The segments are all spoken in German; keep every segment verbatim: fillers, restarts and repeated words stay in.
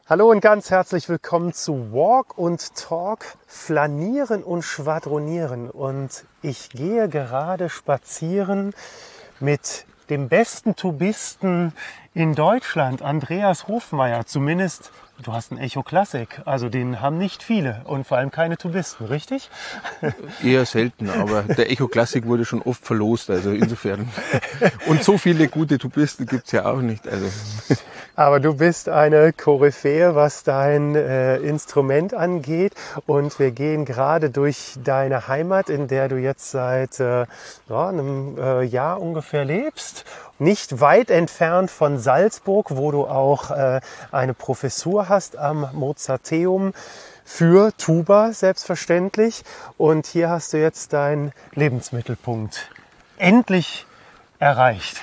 Hallo und ganz herzlich willkommen zu Walk und Talk, Flanieren und Schwadronieren. Und ich gehe gerade spazieren mit dem besten Tubisten in Deutschland, Andreas Hofmeier. Zumindest, du hast einen Echo Classic, also den haben nicht viele und vor allem keine Tubisten, richtig? Eher selten, aber der Echo Classic wurde schon oft verlost, also insofern. Und so viele gute Tubisten gibt's ja auch nicht. Also. Aber du bist eine Koryphäe, was dein äh, Instrument angeht. Und wir gehen gerade durch deine Heimat, in der du jetzt seit äh, ja, einem äh, Jahr ungefähr lebst. Nicht weit entfernt von Salzburg, wo du auch äh, eine Professur hast am Mozarteum für Tuba, selbstverständlich. Und hier hast du jetzt deinen Lebensmittelpunkt endlich erreicht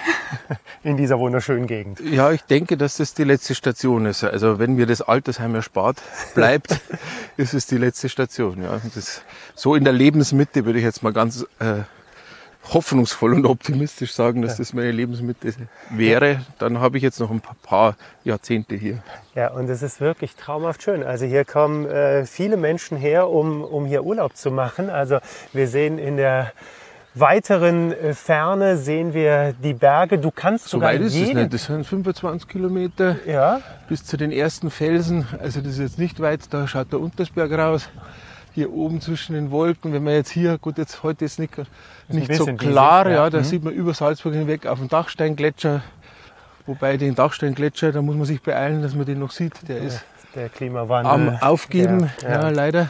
in dieser wunderschönen Gegend. Ja, ich denke, dass das die letzte Station ist. Also wenn mir das Altersheim erspart bleibt, ist es die letzte Station. Ja, das, so in der Lebensmitte würde ich jetzt mal ganz äh, hoffnungsvoll und optimistisch sagen, dass das meine Lebensmitte wäre. Dann habe ich jetzt noch ein paar Jahrzehnte hier. Ja, und es ist wirklich traumhaft schön. Also hier kommen äh, viele Menschen her, um, um hier Urlaub zu machen. Also wir sehen in der weiteren Ferne sehen wir die Berge. Du kannst so sogar weit ist jede... es nicht. Das sind fünfundzwanzig Kilometer ja. bis zu den ersten Felsen. Also das ist jetzt nicht weit. Da schaut der Untersberg raus. Hier oben zwischen den Wolken. Wenn man jetzt hier, gut, jetzt heute ist nicht, nicht so klar, diesig, ja. ja, da mhm. sieht man über Salzburg hinweg auf den Dachsteingletscher. Wobei den Dachsteingletscher, da muss man sich beeilen, dass man den noch sieht. Der ist der Klimawandel am Aufgeben, ja, ja. ja, leider.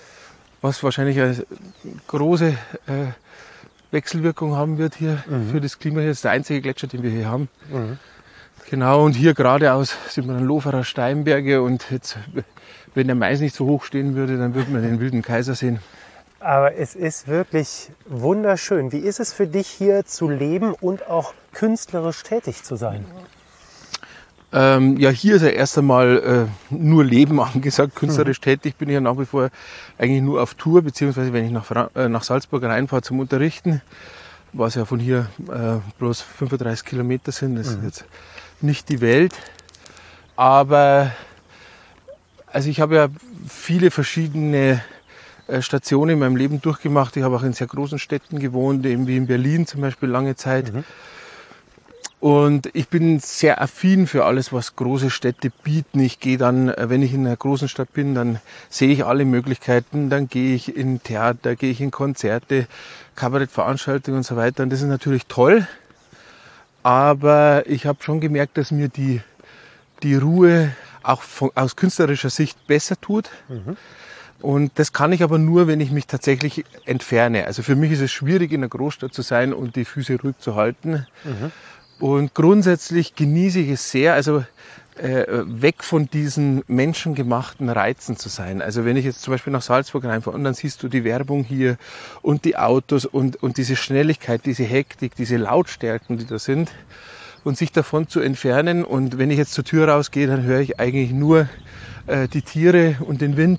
Was wahrscheinlich eine große äh, Wechselwirkung haben wird hier mhm. für das Klima. Hier ist der einzige Gletscher, den wir hier haben. Mhm. Genau, und hier geradeaus sind wir dann Loferer Steinberge und jetzt, wenn der Mais nicht so hoch stehen würde, dann würde man den wilden Kaiser sehen. Aber es ist wirklich wunderschön. Wie ist es für dich hier zu leben und auch künstlerisch tätig zu sein? Ähm, ja, hier ist ja erst einmal äh, nur Leben angesagt. Künstlerisch mhm. tätig bin ich ja nach wie vor eigentlich nur auf Tour, beziehungsweise wenn ich nach, Fra äh, nach Salzburg reinfahre zum Unterrichten, was ja von hier äh, bloß fünfunddreißig Kilometer sind, das mhm. ist jetzt nicht die Welt. Aber also ich habe ja viele verschiedene äh, Stationen in meinem Leben durchgemacht. Ich habe auch in sehr großen Städten gewohnt, eben wie in Berlin zum Beispiel lange Zeit. Mhm. Und ich bin sehr affin für alles, was große Städte bieten. Ich gehe dann, wenn ich in einer großen Stadt bin, dann sehe ich alle Möglichkeiten. Dann gehe ich in Theater, gehe ich in Konzerte, Kabarettveranstaltungen und so weiter. Und das ist natürlich toll. Aber ich habe schon gemerkt, dass mir die, die Ruhe auch von, aus künstlerischer Sicht besser tut. Mhm. Und das kann ich aber nur, wenn ich mich tatsächlich entferne. Also für mich ist es schwierig, in einer Großstadt zu sein und die Füße ruhig zu halten. Mhm. Und grundsätzlich genieße ich es sehr, also äh, weg von diesen menschengemachten Reizen zu sein. Also wenn ich jetzt zum Beispiel nach Salzburg reinfahre und dann siehst du die Werbung hier und die Autos und, und diese Schnelligkeit, diese Hektik, diese Lautstärken, die da sind und sich davon zu entfernen. Und wenn ich jetzt zur Tür rausgehe, dann höre ich eigentlich nur äh, die Tiere und den Wind.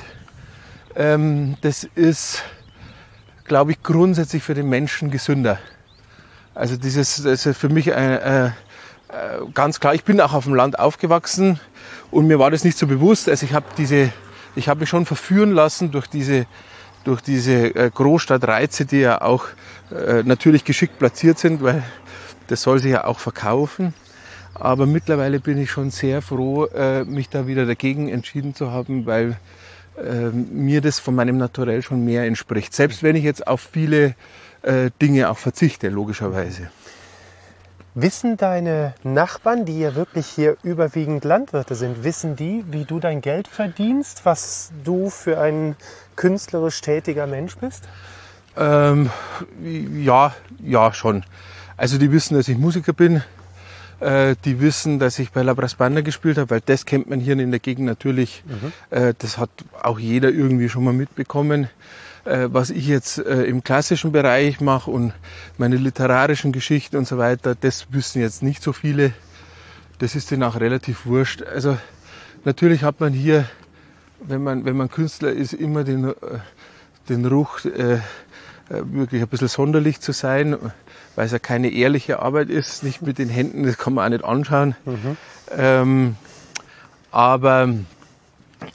Ähm, das ist, glaube ich, grundsätzlich für den Menschen gesünder. Also dieses, das ist für mich äh, äh, ganz klar. Ich bin auch auf dem Land aufgewachsen und mir war das nicht so bewusst. Also ich habe diese, ich habe mich schon verführen lassen durch diese, durch diese äh, Großstadtreize, die ja auch äh, natürlich geschickt platziert sind, weil das soll sich ja auch verkaufen. Aber mittlerweile bin ich schon sehr froh, äh, mich da wieder dagegen entschieden zu haben, weil äh, mir das von meinem Naturell schon mehr entspricht. Selbst wenn ich jetzt auf viele Dinge auch verzichte, logischerweise. Wissen deine Nachbarn, die ja wirklich hier überwiegend Landwirte sind, wissen die, wie du dein Geld verdienst, was du für ein künstlerisch tätiger Mensch bist? Ähm, ja, ja, schon. Also die wissen, dass ich Musiker bin. Äh, die wissen, dass ich bei La Brass Banda gespielt habe, weil das kennt man hier in der Gegend natürlich. Mhm. Äh, das hat auch jeder irgendwie schon mal mitbekommen. Was ich jetzt äh, im klassischen Bereich mache und meine literarischen Geschichten und so weiter, das wissen jetzt nicht so viele. Das ist denen auch relativ wurscht. Also natürlich hat man hier, wenn man, wenn man Künstler ist, immer den, äh, den Ruch, äh, wirklich ein bisschen sonderlich zu sein, weil es ja keine ehrliche Arbeit ist, nicht mit den Händen, das kann man auch nicht anschauen. Mhm. Ähm, aber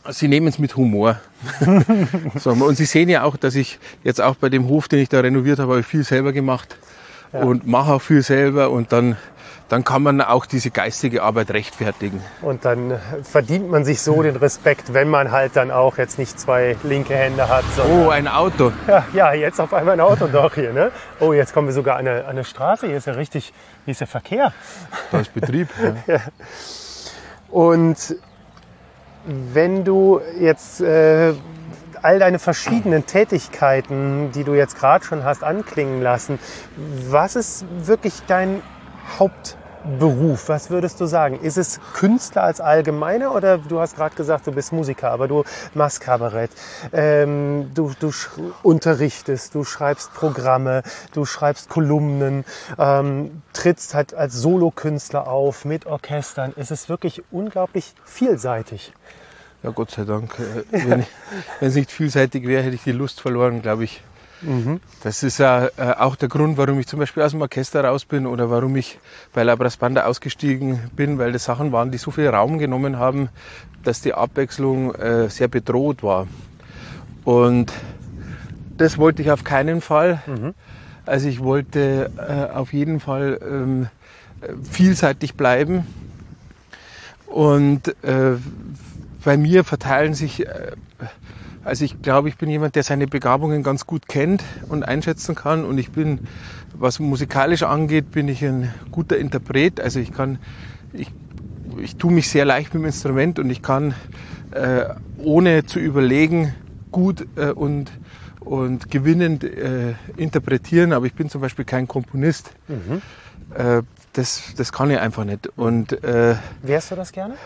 Sie nehmen es mit Humor. So, und Sie sehen ja auch, dass ich jetzt auch bei dem Hof, den ich da renoviert habe, habe ich viel selber gemacht ja. und mache auch viel selber und dann dann kann man auch diese geistige Arbeit rechtfertigen. Und dann verdient man sich so den Respekt, wenn man halt dann auch jetzt nicht zwei linke Hände hat. Oh, ein Auto. Ja, ja, jetzt auf einmal ein Auto doch hier, ne? Oh, jetzt kommen wir sogar an eine, an eine Straße. Hier ist ja richtig, hier ist ja Verkehr. Da ist Betrieb. Ja. Ja. Und wenn du jetzt äh, all deine verschiedenen Tätigkeiten, die du jetzt gerade schon hast anklingen lassen, was ist wirklich dein Hauptberuf? Was würdest du sagen? Ist es Künstler als Allgemeiner oder du hast gerade gesagt, du bist Musiker, aber du machst Kabarett, ähm, du, du unterrichtest, du schreibst Programme, du schreibst Kolumnen, ähm, trittst halt als Solokünstler auf mit Orchestern. Es ist wirklich unglaublich vielseitig. Ja, Gott sei Dank. Wenn, ich, wenn es nicht vielseitig wäre, hätte ich die Lust verloren, glaube ich. Mhm. Das ist ja äh, auch der Grund, warum ich zum Beispiel aus dem Orchester raus bin oder warum ich bei La Brass Banda ausgestiegen bin, weil das Sachen waren, die so viel Raum genommen haben, dass die Abwechslung äh, sehr bedroht war. Und das wollte ich auf keinen Fall. Mhm. Also ich wollte äh, auf jeden Fall ähm, vielseitig bleiben. Und äh, bei mir verteilen sich... Äh, Also ich glaube, ich bin jemand, der seine Begabungen ganz gut kennt und einschätzen kann. Und ich bin, was musikalisch angeht, bin ich ein guter Interpret. Also ich kann, ich, ich tue mich sehr leicht mit dem Instrument und ich kann, äh, ohne zu überlegen, gut äh, und, und gewinnend äh, interpretieren. Aber ich bin zum Beispiel kein Komponist. Mhm. Äh, das, das kann ich einfach nicht. Und, äh, wärst du das gerne?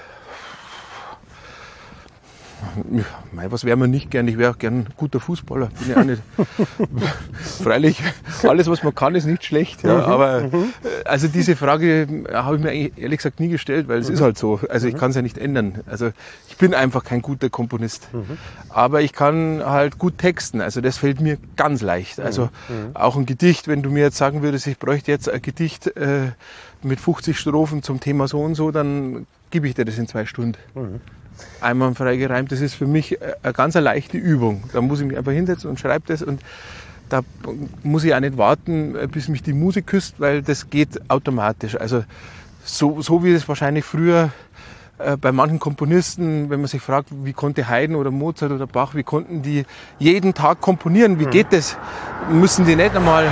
Ja, was wäre man nicht gern? Ich wäre auch gern ein guter Fußballer. Bin ja auch nicht. Freilich, alles was man kann, ist nicht schlecht. Ja, mhm, aber mhm. also diese Frage habe ich mir eigentlich ehrlich gesagt nie gestellt, weil es mhm. ist halt so. Also ich kann es ja nicht ändern. Also ich bin einfach kein guter Komponist. Mhm. Aber ich kann halt gut texten. Also das fällt mir ganz leicht. Also mhm. auch ein Gedicht, wenn du mir jetzt sagen würdest, ich bräuchte jetzt ein Gedicht äh, mit fünfzig Strophen zum Thema so und so, dann gebe ich dir das in zwei Stunden. Mhm. Einwandfrei gereimt, das ist für mich eine ganz leichte Übung. Da muss ich mich einfach hinsetzen und schreibe das und da muss ich auch nicht warten, bis mich die Muse küsst, weil das geht automatisch. Also so, so wie es wahrscheinlich früher äh, bei manchen Komponisten, wenn man sich fragt, wie konnte Haydn oder Mozart oder Bach, wie konnten die jeden Tag komponieren, wie geht das? Müssen die nicht einmal...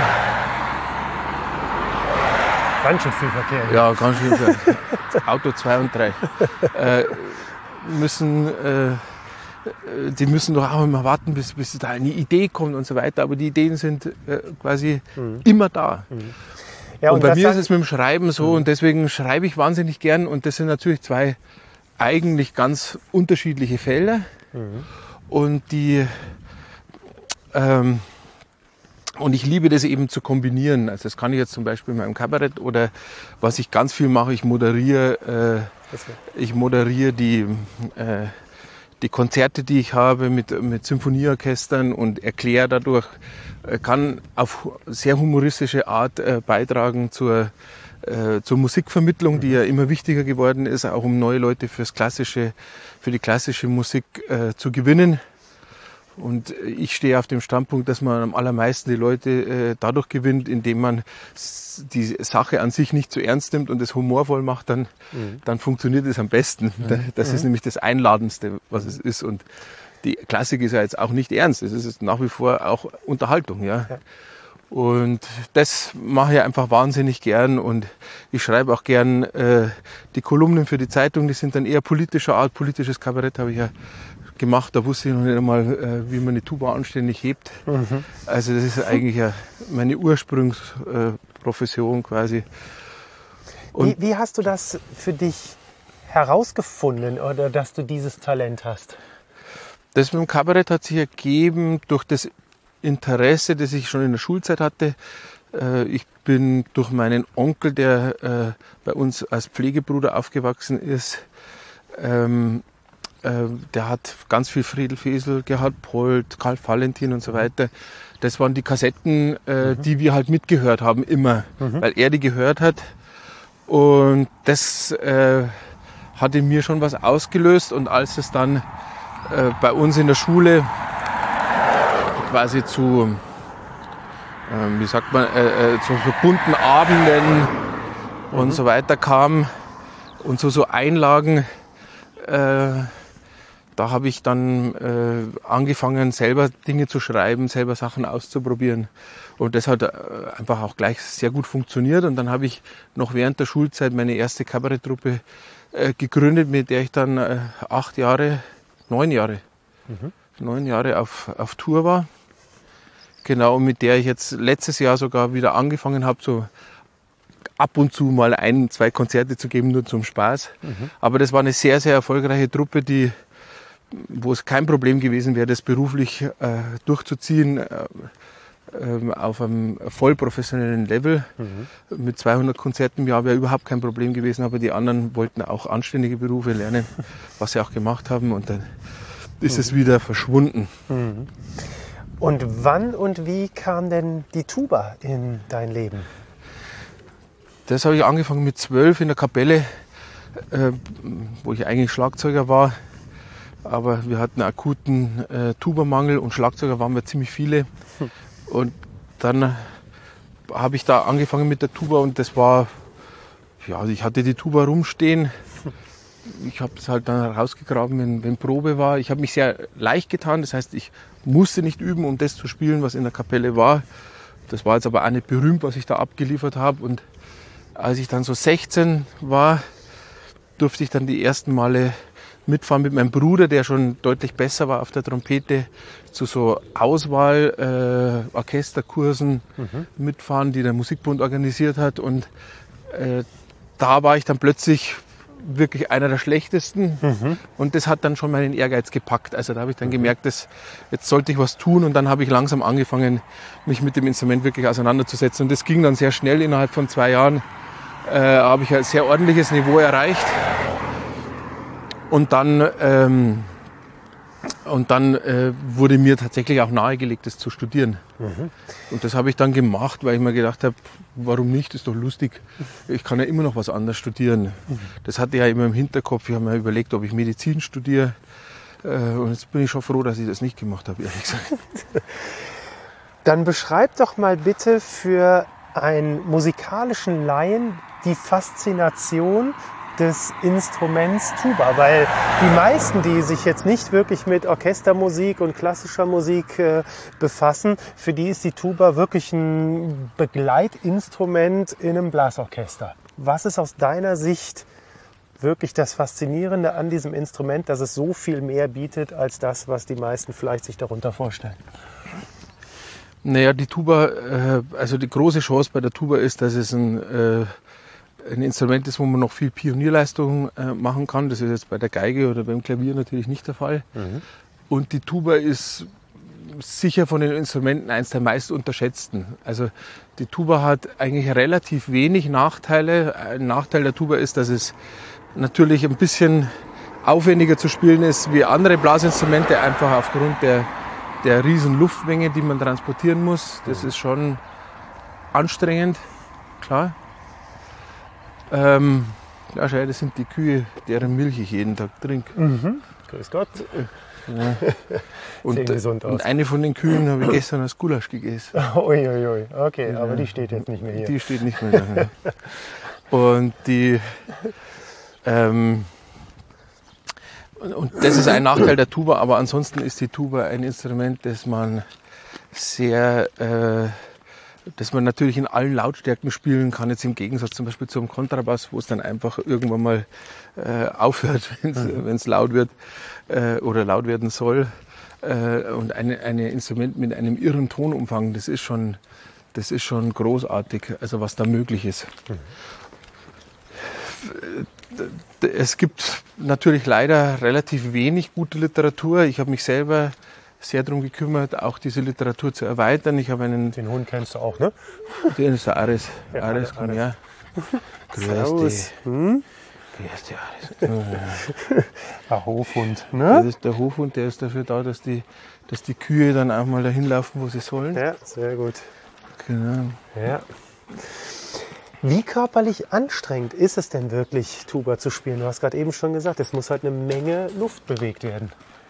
Ganz schön viel Verkehr. Ja, ganz schön viel. Auto zwei und drei. Äh, müssen, äh, die müssen doch auch immer warten, bis, bis da eine Idee kommt und so weiter. Aber die Ideen sind äh, quasi mhm. immer da. Mhm. Ja, und, und bei mir ist es mit dem Schreiben so mhm. und deswegen schreibe ich wahnsinnig gern. Und das sind natürlich zwei eigentlich ganz unterschiedliche Felder. Mhm. Und die... Ähm, Und ich liebe das eben zu kombinieren. Also das kann ich jetzt zum Beispiel in meinem Kabarett oder was ich ganz viel mache, ich moderiere, äh, ich moderiere die, äh, die Konzerte, die ich habe mit, mit Symphonieorchestern und erkläre dadurch, äh, kann auf sehr humoristische Art äh, beitragen zur, äh, zur Musikvermittlung, die ja immer wichtiger geworden ist, auch um neue Leute fürs klassische, für die klassische Musik äh, zu gewinnen. Und ich stehe auf dem Standpunkt, dass man am allermeisten die Leute äh, dadurch gewinnt, indem man die Sache an sich nicht zu ernst nimmt und es humorvoll macht, dann, mhm. dann funktioniert es am besten. Mhm. Das ist mhm. nämlich das Einladendste, was es ist. Und die Klassik ist ja jetzt auch nicht ernst. Es ist nach wie vor auch Unterhaltung. Ja. ja. Und das mache ich einfach wahnsinnig gern. Und ich schreibe auch gern äh, die Kolumnen für die Zeitung. Die sind dann eher politischer Art. Politisches Kabarett habe ich ja gemacht, da wusste ich noch nicht einmal, wie man eine Tuba anständig hebt. Mhm. Also das ist eigentlich ja meine Ursprungsprofession quasi. Und wie, wie hast du das für dich herausgefunden oder dass du dieses Talent hast? Das mit dem Kabarett hat sich ergeben durch das Interesse, das ich schon in der Schulzeit hatte. Ich bin durch meinen Onkel, der bei uns als Pflegebruder aufgewachsen ist, der hat ganz viel Friedel Fesel, Gerhard Polt, Karl Valentin und so weiter. Das waren die Kassetten, äh, mhm. die wir halt mitgehört haben, immer, mhm. weil er die gehört hat. Und das äh, hat in mir schon was ausgelöst. Und als es dann äh, bei uns in der Schule quasi zu, äh, wie sagt man, äh, äh, zu so bunten Abenden mhm. und so weiter kam und so, so Einlagen. Äh, da habe ich dann äh, angefangen, selber Dinge zu schreiben, selber Sachen auszuprobieren. Und das hat äh, einfach auch gleich sehr gut funktioniert. Und dann habe ich noch während der Schulzeit meine erste Kabaretttruppe äh, gegründet, mit der ich dann äh, acht Jahre, neun Jahre, mhm. neun Jahre auf, auf Tour war. Genau, mit der ich jetzt letztes Jahr sogar wieder angefangen habe, so ab und zu mal ein, zwei Konzerte zu geben, nur zum Spaß. Mhm. Aber das war eine sehr, sehr erfolgreiche Truppe, die, wo es kein Problem gewesen wäre, das beruflich äh, durchzuziehen, äh, äh, auf einem voll professionellen Level. Mhm. Mit zweihundert Konzerten im Jahr wäre überhaupt kein Problem gewesen, aber die anderen wollten auch anständige Berufe lernen, was sie auch gemacht haben, und dann ist mhm. es wieder verschwunden. Mhm. Und wann und wie kam denn die Tuba in dein Leben? Das habe ich angefangen mit zwölf in der Kapelle, äh, wo ich eigentlich Schlagzeuger war. Aber wir hatten einen akuten äh, Tubamangel und Schlagzeuger waren wir ziemlich viele. Hm. Und dann habe ich da angefangen mit der Tuba und das war, ja, ich hatte die Tuba rumstehen. Ich habe es halt dann rausgegraben, wenn, wenn Probe war. Ich habe mich sehr leicht getan, das heißt, ich musste nicht üben, um das zu spielen, was in der Kapelle war. Das war jetzt aber auch nicht berühmt, was ich da abgeliefert habe. Und als ich dann so sechzehn war, durfte ich dann die ersten Male mitfahren mit meinem Bruder, der schon deutlich besser war auf der Trompete, zu so Auswahl-Orchesterkursen äh, mhm. mitfahren, die der Musikbund organisiert hat. Und äh, da war ich dann plötzlich wirklich einer der schlechtesten. Mhm. Und das hat dann schon meinen Ehrgeiz gepackt. Also da habe ich dann mhm. gemerkt, dass jetzt sollte ich was tun. Und dann habe ich langsam angefangen, mich mit dem Instrument wirklich auseinanderzusetzen. Und das ging dann sehr schnell. Innerhalb von zwei Jahren äh, habe ich ein sehr ordentliches Niveau erreicht. Und dann, ähm, und dann äh, wurde mir tatsächlich auch nahegelegt, das zu studieren. Mhm. Und das habe ich dann gemacht, weil ich mir gedacht habe, warum nicht, ist doch lustig. Ich kann ja immer noch was anderes studieren. Mhm. Das hatte ich ja immer im Hinterkopf. Ich habe mir überlegt, ob ich Medizin studiere. Äh, und jetzt bin ich schon froh, dass ich das nicht gemacht habe, ehrlich gesagt. Dann beschreib doch mal bitte für einen musikalischen Laien die Faszination des Instruments Tuba, weil die meisten, die sich jetzt nicht wirklich mit Orchestermusik und klassischer Musik äh, befassen, für die ist die Tuba wirklich ein Begleitinstrument in einem Blasorchester. Was ist aus deiner Sicht wirklich das Faszinierende an diesem Instrument, dass es so viel mehr bietet als das, was die meisten vielleicht sich darunter vorstellen? Naja, die Tuba, äh, also die große Chance bei der Tuba ist, dass es ein äh, ein Instrument ist, wo man noch viel Pionierleistung äh, machen kann. Das ist jetzt bei der Geige oder beim Klavier natürlich nicht der Fall. Mhm. Und die Tuba ist sicher von den Instrumenten eins der meist unterschätzten. Also die Tuba hat eigentlich relativ wenig Nachteile. Ein Nachteil der Tuba ist, dass es natürlich ein bisschen aufwendiger zu spielen ist wie andere Blasinstrumente, einfach aufgrund der, der riesen Luftmenge, die man transportieren muss. Das mhm. ist schon anstrengend, klar. Ähm, ja, schau, das sind die Kühe, deren Milch ich jeden Tag trinke. Mhm. Grüß Gott. Ja. Und, Sehen gesund aus. Und eine von den Kühen habe ich gestern als Gulasch gegessen. Uiuiui, ui. Okay, ja. Aber die steht jetzt nicht mehr hier. Die steht nicht mehr da. Und die ähm, und das ist ein Nachteil der Tuba, aber ansonsten ist die Tuba ein Instrument, das man sehr äh, dass man natürlich in allen Lautstärken spielen kann, jetzt im Gegensatz zum Beispiel zum Kontrabass, wo es dann einfach irgendwann mal äh, aufhört, wenn es mhm. laut wird äh, oder laut werden soll. Äh, und ein eine Instrument mit einem irren Tonumfang, das ist schon, das ist schon großartig, also was da möglich ist. Mhm. Es gibt natürlich leider relativ wenig gute Literatur. Ich habe mich selber sehr darum gekümmert, auch diese Literatur zu erweitern. Ich habe einen... Den Hund kennst du auch, ne? Den ist der Ares. Ja, Ares, komm her. Grüß dich. Hm? Grüß dich, Ares. Ein Hofhund, ne? Das ist der Hofhund, der ist dafür da, dass die, dass die Kühe dann auch mal dahin laufen, wo sie sollen. Ja, sehr gut. Genau. Ja. Wie körperlich anstrengend ist es denn wirklich, Tuba zu spielen? Du hast gerade eben schon gesagt, es muss halt eine Menge Luft bewegt werden.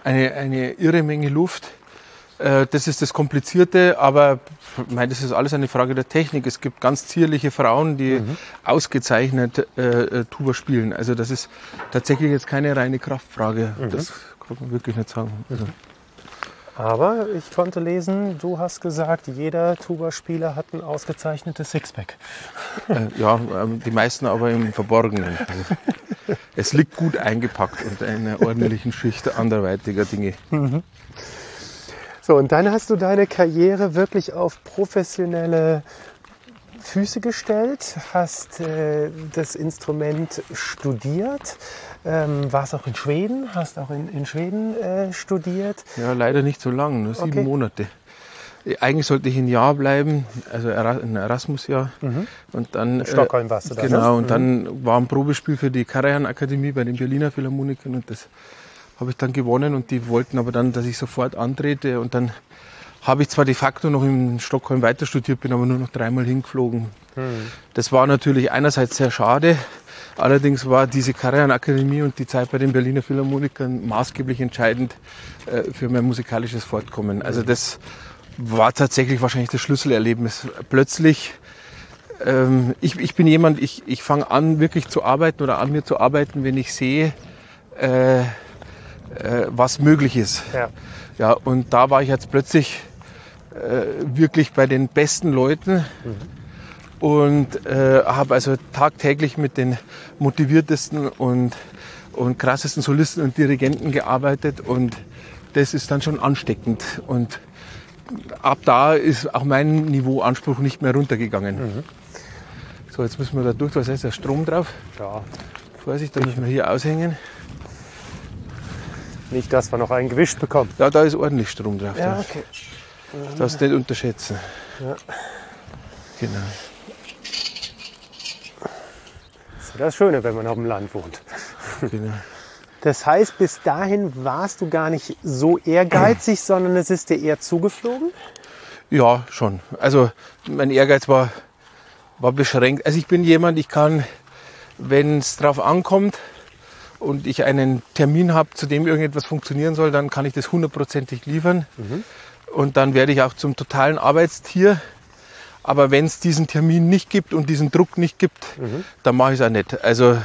eine, eine irre Menge Luft. Äh, das ist das Komplizierte, aber ich meine, das ist alles eine Frage der Technik. Es gibt ganz zierliche Frauen, die mhm. ausgezeichnet äh, Tuba spielen. Also das ist tatsächlich jetzt keine reine Kraftfrage. Mhm. Das kann man wirklich nicht sagen. Also. Aber ich konnte lesen, du hast gesagt, jeder Tuba-Spieler hat ein ausgezeichnetes Sixpack. Äh, ja, die meisten aber im Verborgenen. Also, es liegt gut eingepackt unter einer ordentlichen Schicht anderweitiger Dinge. Mhm. So, und dann hast du deine Karriere wirklich auf professionelle Füße gestellt, hast äh, das Instrument studiert, ähm, warst auch in Schweden, hast auch in, in Schweden äh, studiert. Ja, leider nicht so lang, nur sieben Okay. Monate. Eigentlich sollte ich ein Jahr bleiben, also ein Erasmus-Jahr. Mhm. Und dann, in Stockholm warst du da, Genau, ne? und dann war ein Probespiel für die Karajan-Akademie bei den Berliner Philharmonikern und das habe ich dann gewonnen und die wollten aber dann, dass ich sofort antrete und dann habe ich zwar de facto noch in Stockholm weiter studiert, bin aber nur noch dreimal hingeflogen. Hm. Das war natürlich einerseits sehr schade, allerdings war diese Karajan-Akademie und die Zeit bei den Berliner Philharmonikern maßgeblich entscheidend äh, für mein musikalisches Fortkommen. Also das war tatsächlich wahrscheinlich das Schlüsselerlebnis. Plötzlich, ähm, ich, ich bin jemand, ich, ich fange an wirklich zu arbeiten oder an mir zu arbeiten, wenn ich sehe, äh, äh, was möglich ist. Ja. Ja, und da war ich jetzt plötzlich äh, wirklich bei den besten Leuten mhm. und äh, habe also tagtäglich mit den motiviertesten und, und krassesten Solisten und Dirigenten gearbeitet und das ist dann schon ansteckend und ab da ist auch mein Niveauanspruch nicht mehr runtergegangen. Mhm. So, jetzt müssen wir da durch, was heißt der Strom drauf? Ja. Vorsicht, da müssen wir hier aushängen. Nicht, dass wir noch einen gewischt bekommen. Ja, da ist ordentlich Strom drauf. Ja, okay. Das darfst du nicht unterschätzen. Ja. Genau. Das ist das Schöne, wenn man auf dem Land wohnt. Genau. Das heißt, bis dahin warst du gar nicht so ehrgeizig, sondern es ist dir eher zugeflogen? Ja, schon. Also mein Ehrgeiz war, war beschränkt. Also ich bin jemand, ich kann, wenn es drauf ankommt und ich einen Termin habe, zu dem irgendetwas funktionieren soll, dann kann ich das hundertprozentig liefern. Mhm. Und dann werde ich auch zum totalen Arbeitstier. Aber wenn es diesen Termin nicht gibt und diesen Druck nicht gibt, mhm. dann mache ich es auch nicht. Also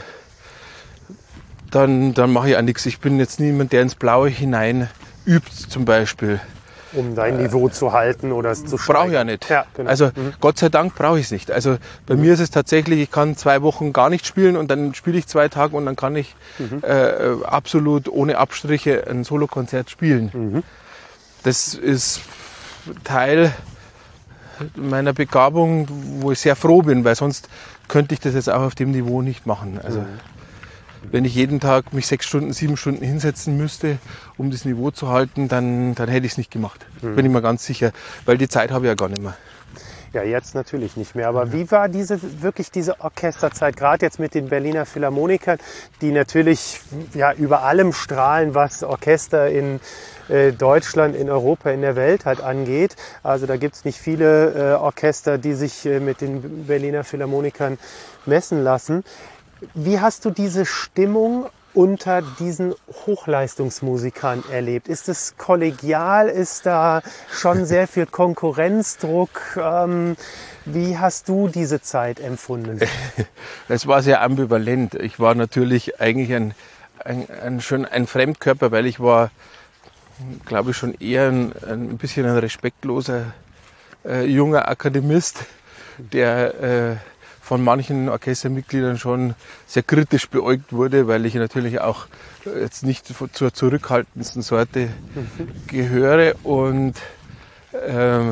dann, dann mache ich auch nichts. Ich bin jetzt niemand, der ins Blaue hinein übt zum Beispiel. Um dein äh, Niveau zu halten oder es zu steigern. Brauche ich ja nicht. Ja, genau. Also mhm. Gott sei Dank brauche ich es nicht. Also bei mhm. mir ist es tatsächlich, ich kann zwei Wochen gar nicht spielen und dann spiele ich zwei Tage und dann kann ich mhm. äh, absolut ohne Abstriche ein Solokonzert spielen. Mhm. Das ist Teil meiner Begabung, wo ich sehr froh bin, weil sonst könnte ich das jetzt auch auf dem Niveau nicht machen. Also mhm. wenn ich jeden Tag mich sechs Stunden, sieben Stunden hinsetzen müsste, um das Niveau zu halten, dann, dann hätte ich es nicht gemacht. Mhm. Bin ich mir ganz sicher, weil die Zeit habe ich ja gar nicht mehr. Ja, jetzt natürlich nicht mehr. Aber wie war diese wirklich diese Orchesterzeit, gerade jetzt mit den Berliner Philharmonikern, die natürlich ja über allem strahlen, was Orchester in äh, Deutschland, in Europa, in der Welt halt angeht. Also da gibt's nicht viele äh, Orchester, die sich äh, mit den Berliner Philharmonikern messen lassen. Wie hast du diese Stimmung unter diesen Hochleistungsmusikern erlebt? Ist es kollegial? Ist da schon sehr viel Konkurrenzdruck? Ähm, wie hast du diese Zeit empfunden? Es war sehr ambivalent. Ich war natürlich eigentlich ein, ein, ein, schon ein Fremdkörper, weil ich war, glaube ich, schon eher ein, ein bisschen ein respektloser äh, junger Akademist, der äh, von manchen Orchestermitgliedern schon sehr kritisch beäugt wurde, weil ich natürlich auch jetzt nicht zur zurückhaltendsten Sorte mhm. gehöre. Und ähm,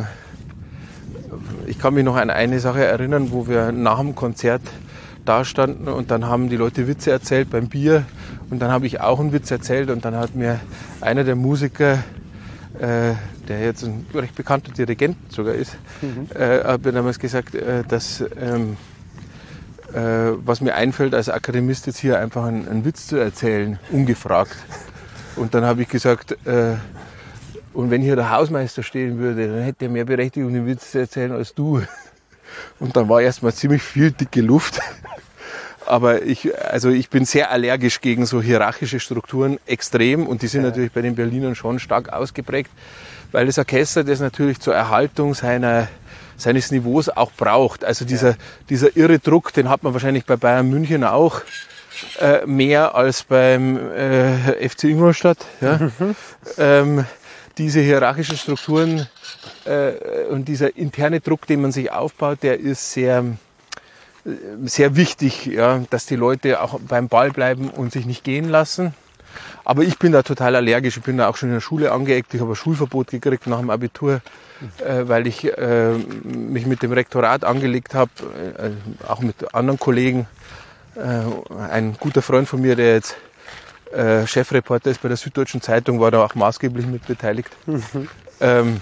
ich kann mich noch an eine Sache erinnern, wo wir nach dem Konzert da standen und dann haben die Leute Witze erzählt beim Bier und dann habe ich auch einen Witz erzählt und dann hat mir einer der Musiker, äh, der jetzt ein recht bekannter Dirigent sogar ist, mhm. äh, hat mir damals gesagt, äh, dass ähm, äh, was mir einfällt als Akademist jetzt hier einfach einen, einen Witz zu erzählen, ungefragt. Und dann habe ich gesagt, äh, und wenn hier der Hausmeister stehen würde, dann hätte er mehr Berechtigung, den Witz zu erzählen als du. Und dann war erstmal ziemlich viel dicke Luft. Aber ich, also ich bin sehr allergisch gegen so hierarchische Strukturen, extrem. Und die sind ja. natürlich bei den Berlinern schon stark ausgeprägt, weil das Orchester das natürlich zur Erhaltung seiner, seines Niveaus auch braucht. Also dieser, ja. dieser irre Druck, den hat man wahrscheinlich bei Bayern München auch äh, mehr als beim äh, F C Ingolstadt. Ja. Mhm. Ähm, diese hierarchischen Strukturen äh, und dieser interne Druck, den man sich aufbaut, der ist sehr... sehr wichtig, ja, dass die Leute auch beim Ball bleiben und sich nicht gehen lassen. Aber ich bin da total allergisch. Ich bin da auch schon in der Schule angeeckt. Ich habe ein Schulverbot gekriegt nach dem Abitur, äh, weil ich äh, mich mit dem Rektorat angelegt habe, äh, auch mit anderen Kollegen. Äh, ein guter Freund von mir, der jetzt äh, Chefreporter ist bei der Süddeutschen Zeitung, war da auch maßgeblich mit beteiligt. Mhm. Ähm,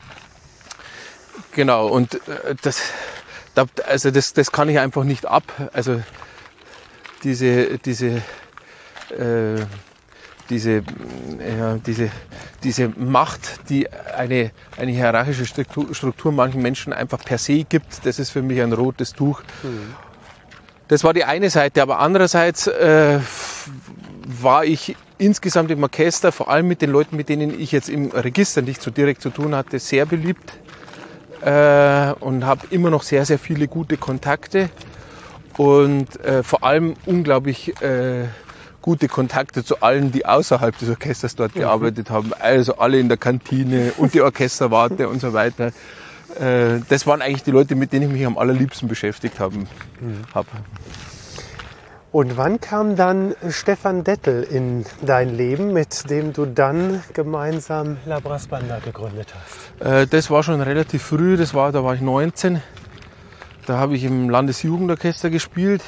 genau, und äh, das... Da, also das, das kann ich einfach nicht ab. Also diese, diese, äh, diese, ja, diese, diese Macht, die eine, eine hierarchische Struktur, Struktur manchen Menschen einfach per se gibt, das ist für mich ein rotes Tuch. Mhm. Das war die eine Seite, aber andererseits äh, war ich insgesamt im Orchester, vor allem mit den Leuten, mit denen ich jetzt im Register nicht so direkt zu tun hatte, sehr beliebt. Äh, und habe immer noch sehr, sehr viele gute Kontakte und äh, vor allem unglaublich äh, gute Kontakte zu allen, die außerhalb des Orchesters dort mhm. gearbeitet haben. Also alle in der Kantine und die Orchesterwarte und so weiter. Äh, das waren eigentlich die Leute, mit denen ich mich am allerliebsten beschäftigt haben, mhm. habe. Und wann kam dann Stefan Dettel in dein Leben, mit dem du dann gemeinsam La Brass Banda gegründet hast? Äh, das war schon relativ früh, das war, da war ich neunzehn. Da habe ich im Landesjugendorchester gespielt.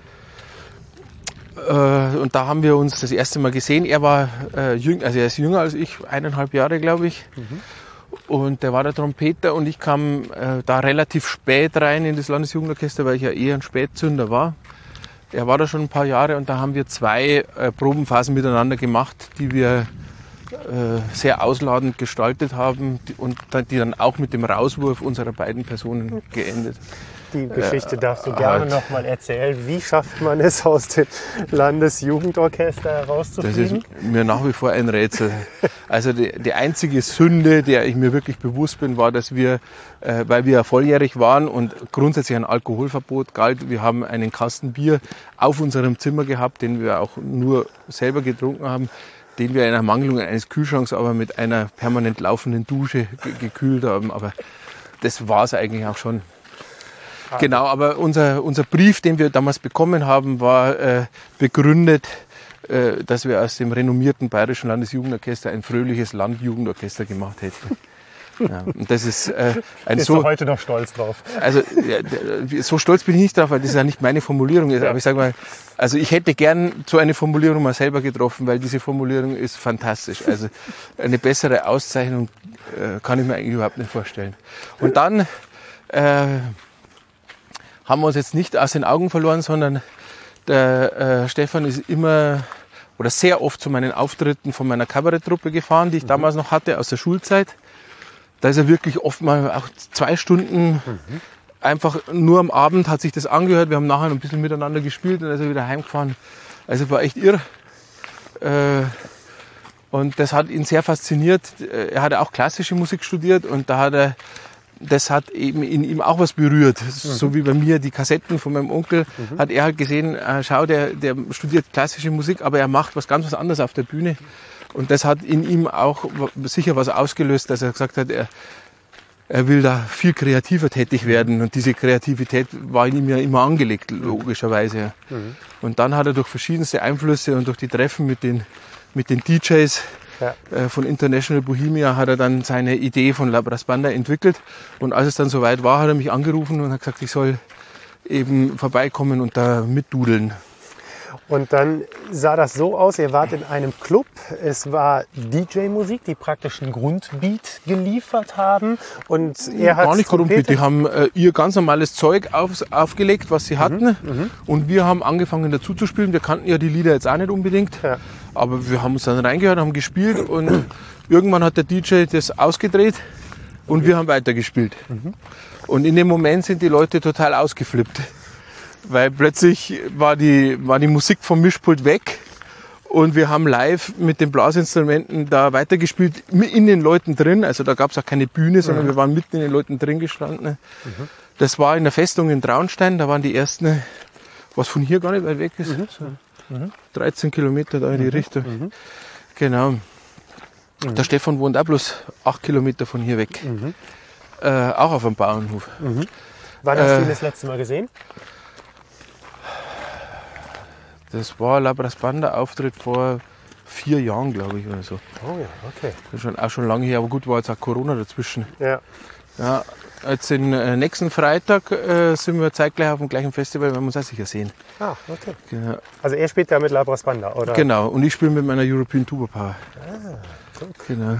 Äh, und da haben wir uns das erste Mal gesehen. Er war äh, jüng, also er ist jünger als ich, eineinhalb Jahre glaube ich. Mhm. Und der war der Trompeter und ich kam äh, da relativ spät rein in das Landesjugendorchester, weil ich ja eher ein Spätzünder war. Er war da schon ein paar Jahre und da haben wir zwei äh, Probenphasen miteinander gemacht, die wir äh, sehr ausladend gestaltet haben die, und die dann auch mit dem Rauswurf unserer beiden Personen geendet. Die Geschichte äh, darfst du gerne halt. noch mal erzählen. Wie schafft man es, aus dem Landesjugendorchester herauszufliegen? Das ist mir nach wie vor ein Rätsel. Also die, die einzige Sünde, der ich mir wirklich bewusst bin, war, dass wir, äh, weil wir volljährig waren und grundsätzlich ein Alkoholverbot galt, wir haben einen Kasten Bier auf unserem Zimmer gehabt, den wir auch nur selber getrunken haben, den wir in Ermangelung eines Kühlschranks aber mit einer permanent laufenden Dusche ge- gekühlt haben. Aber das war es eigentlich auch schon. Genau, aber unser, unser Brief, den wir damals bekommen haben, war äh, begründet, äh, dass wir aus dem renommierten Bayerischen Landesjugendorchester ein fröhliches Landjugendorchester gemacht hätten. Ja, und das ist äh, ein Bist so. du heute noch stolz drauf? Also ja, so stolz bin ich nicht drauf, weil das ja nicht meine Formulierung ist. Ja. Aber ich sage mal, also ich hätte gern so eine Formulierung mal selber getroffen, weil diese Formulierung ist fantastisch. Also eine bessere Auszeichnung äh, kann ich mir eigentlich überhaupt nicht vorstellen. Und dann äh, haben wir uns jetzt nicht aus den Augen verloren, sondern der äh, Stefan ist immer oder sehr oft zu meinen Auftritten von meiner Kabaretttruppe gefahren, die ich mhm. damals noch hatte aus der Schulzeit. Da ist er wirklich oft mal auch zwei Stunden mhm. einfach nur am Abend hat sich das angehört. Wir haben nachher ein bisschen miteinander gespielt und dann ist er wieder heimgefahren. Also war echt irr. Äh, und das hat ihn sehr fasziniert. Er hat auch klassische Musik studiert und da hat er das hat eben in ihm auch was berührt. Mhm. So wie bei mir die Kassetten von meinem Onkel, mhm. hat er halt gesehen, äh, schau, der, der studiert klassische Musik, aber er macht was ganz was anderes auf der Bühne. Und das hat in ihm auch sicher was ausgelöst, dass er gesagt hat, er, er will da viel kreativer tätig werden. Und diese Kreativität war in ihm ja immer angelegt, logischerweise. Mhm. Und dann hat er durch verschiedenste Einflüsse und durch die Treffen mit den, mit den D Js, ja. von International Bohemia hat er dann seine Idee von La Brass Banda entwickelt. Und als es dann soweit war, hat er mich angerufen und hat gesagt, ich soll eben vorbeikommen und da mitdudeln. Und dann sah das so aus, ihr wart in einem Club, es war D J-Musik, die praktisch einen Grundbeat geliefert haben und er hat... Gar nicht Grundbeat, die haben äh, ihr ganz normales Zeug auf, aufgelegt, was sie hatten mhm, und wir haben angefangen dazu zu spielen. Wir kannten ja die Lieder jetzt auch nicht unbedingt, ja. aber wir haben uns dann reingehört, haben gespielt und irgendwann hat der D J das ausgedreht und okay. wir haben weitergespielt. Mhm. Und in dem Moment sind die Leute total ausgeflippt. weil plötzlich war die, war die Musik vom Mischpult weg und wir haben live mit den Blasinstrumenten da weitergespielt, in den Leuten drin. Also da gab es auch keine Bühne, sondern mhm. wir waren mitten in den Leuten drin gestanden. Mhm. Das war in der Festung in Traunstein, da waren die ersten, was von hier gar nicht weit weg ist, mhm. so mhm. dreizehn Kilometer da in die mhm. Richtung. Mhm. Genau. Mhm. Der Stefan wohnt auch bloß acht Kilometer von hier weg. Mhm. Äh, auch auf einem Bauernhof. Mhm. Wann hast äh, du ihn das letzte Mal gesehen? Das war Labras Banda Auftritt vor vier Jahren, glaube ich, oder so. Oh ja, okay. Das ist schon, auch schon lange her, aber gut, war jetzt auch Corona dazwischen. Ja. Ja, jetzt den äh, nächsten Freitag äh, sind wir zeitgleich auf dem gleichen Festival, werden wir uns auch sicher sehen. Ah, okay. Genau. Also er spielt da mit Labras Banda, oder? Genau, und ich spiele mit meiner European Tuba Power. Ah, cool. Genau.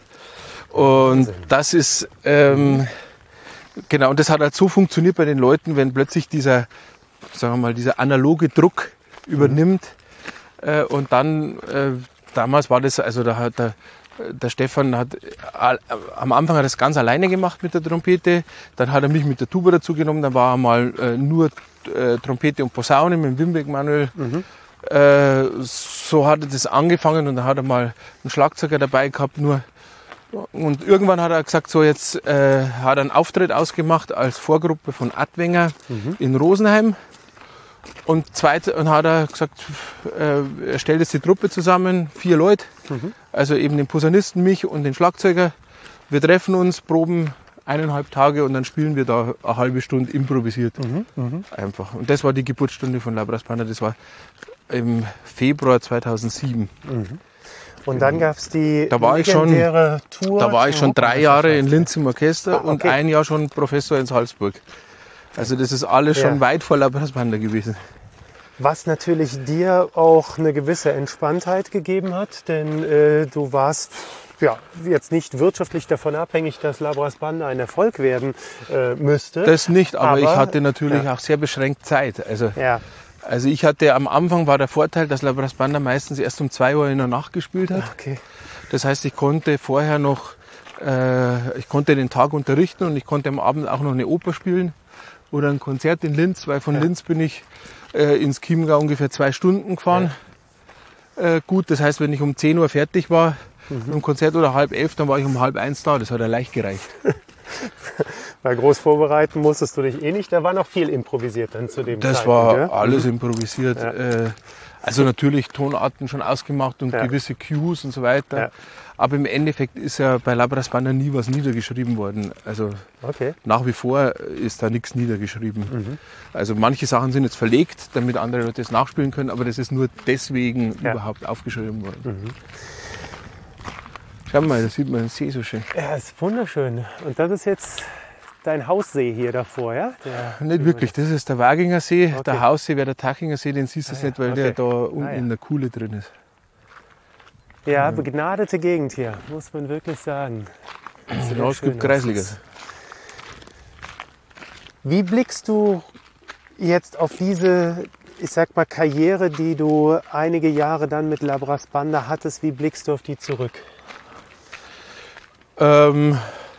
Und Wahnsinn. Das ist, ähm, genau, und das hat halt so funktioniert bei den Leuten, wenn plötzlich dieser, sagen wir mal, dieser analoge Druck übernimmt. Mhm. Äh, und dann, äh, damals war das, also da hat der, der Stefan hat, äh, am Anfang hat er das ganz alleine gemacht mit der Trompete, dann hat er mich mit der Tuba dazu genommen, dann war er mal äh, nur äh, Trompete und Posaune mit dem Wimbeck Manuel. Mhm. Äh, so hat er das angefangen und dann hat er mal einen Schlagzeuger dabei gehabt, nur. Und irgendwann hat er gesagt, so jetzt äh, hat er einen Auftritt ausgemacht als Vorgruppe von Adwenger mhm. in Rosenheim. Und zweit, und hat er gesagt, äh, er stellt jetzt die Truppe zusammen, vier Leute, mhm. also eben den Posaunisten, mich und den Schlagzeuger. Wir treffen uns, proben eineinhalb Tage und dann spielen wir da eine halbe Stunde improvisiert. Mhm. Mhm. Einfach. Und das war die Geburtsstunde von Labras Banda, das war im Februar zweitausendsieben. Mhm. Und dann gab es die da war legendäre ich schon, Tour. Da war ich schon drei Jahre in Linz im Orchester ah, okay. und ein Jahr schon Professor in Salzburg. Also das ist alles ja. schon weit vor Labras Banda gewesen. Was natürlich dir auch eine gewisse Entspanntheit gegeben hat, denn äh, du warst ja jetzt nicht wirtschaftlich davon abhängig, dass Labras Banda ein Erfolg werden äh, müsste. Das nicht, aber, aber ich hatte natürlich ja. auch sehr beschränkt Zeit. Also ja. Also ich hatte am Anfang war der Vorteil, dass Labras Banda meistens erst um zwei Uhr in der Nacht gespielt hat. Okay. Das heißt, ich konnte vorher noch, äh, ich konnte den Tag unterrichten und ich konnte am Abend auch noch eine Oper spielen oder ein Konzert in Linz, weil von ja. Linz bin ich äh, ins Chiemgau ungefähr zwei Stunden gefahren. Ja. Äh, gut, das heißt, wenn ich um zehn Uhr fertig war mhm. im Konzert oder halb elf, dann war ich um halb eins da. Das hat ja leicht gereicht. Weil groß vorbereiten musstest du dich eh nicht. Da war noch viel improvisiert dann zu dem Das Zeitpunkt, war ja? alles improvisiert. Ja. Äh, also natürlich Tonarten schon ausgemacht und ja. gewisse Cues und so weiter. Ja. Aber im Endeffekt ist ja bei Labras Banda nie was niedergeschrieben worden. Also okay. nach wie vor ist da nichts niedergeschrieben. Mhm. Also manche Sachen sind jetzt verlegt, damit andere Leute es nachspielen können, aber das ist nur deswegen ja. überhaupt aufgeschrieben worden. Mhm. Schau mal, da sieht man den See so schön. Ja, ist wunderschön. Und das ist jetzt dein Haussee hier davor, ja? Der, nicht wirklich, das ist der Waginger See. Okay. Der Haussee wäre der Tachinger See, den siehst du ah, ja. nicht, weil okay. der da unten ah, ja. in der Kuhle drin ist. Ja, begnadete Gegend hier, muss man wirklich sagen. Ja, es gibt Kreisliges. Wie blickst du jetzt auf diese, ich sag mal, Karriere, die du einige Jahre dann mit Labras Banda hattest? Wie blickst du auf die zurück? Ähm,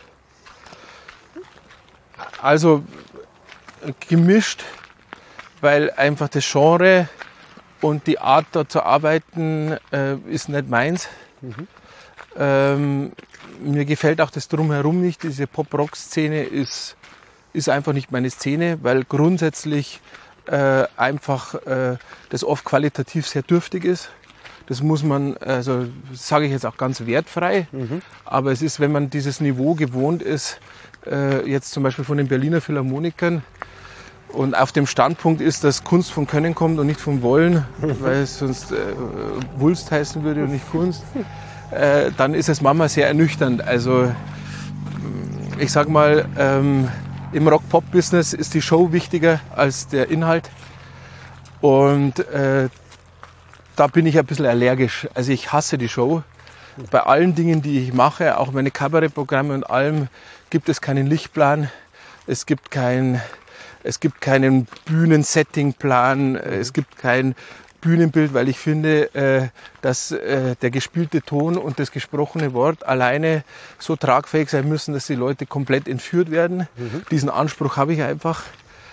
also gemischt, weil einfach das Genre und die Art da zu arbeiten äh, ist nicht meins. Mhm. Ähm, mir gefällt auch das Drumherum nicht. Diese Pop-Rock-Szene ist, ist einfach nicht meine Szene, weil grundsätzlich äh, einfach äh, das oft qualitativ sehr dürftig ist. Das muss man, also sage ich jetzt auch ganz wertfrei, mhm. aber es ist, wenn man dieses Niveau gewohnt ist, äh, jetzt zum Beispiel von den Berliner Philharmonikern und auf dem Standpunkt ist, dass Kunst von Können kommt und nicht vom Wollen, mhm. weil es sonst äh, Wulst heißen würde und nicht Kunst, äh, dann ist es manchmal sehr ernüchternd. Also ich sag mal, ähm, im Rock-Pop-Business ist die Show wichtiger als der Inhalt und äh, da bin ich ein bisschen allergisch. Also ich hasse die Show. Bei allen Dingen, die ich mache, auch meine Kabarettprogramme und allem, gibt es keinen Lichtplan. Es gibt kein, es gibt keinen Bühnensettingplan. Es gibt kein Bühnenbild, weil ich finde, äh, dass äh, der gespielte Ton und das gesprochene Wort alleine so tragfähig sein müssen, dass die Leute komplett entführt werden. Mhm. Diesen Anspruch habe ich einfach.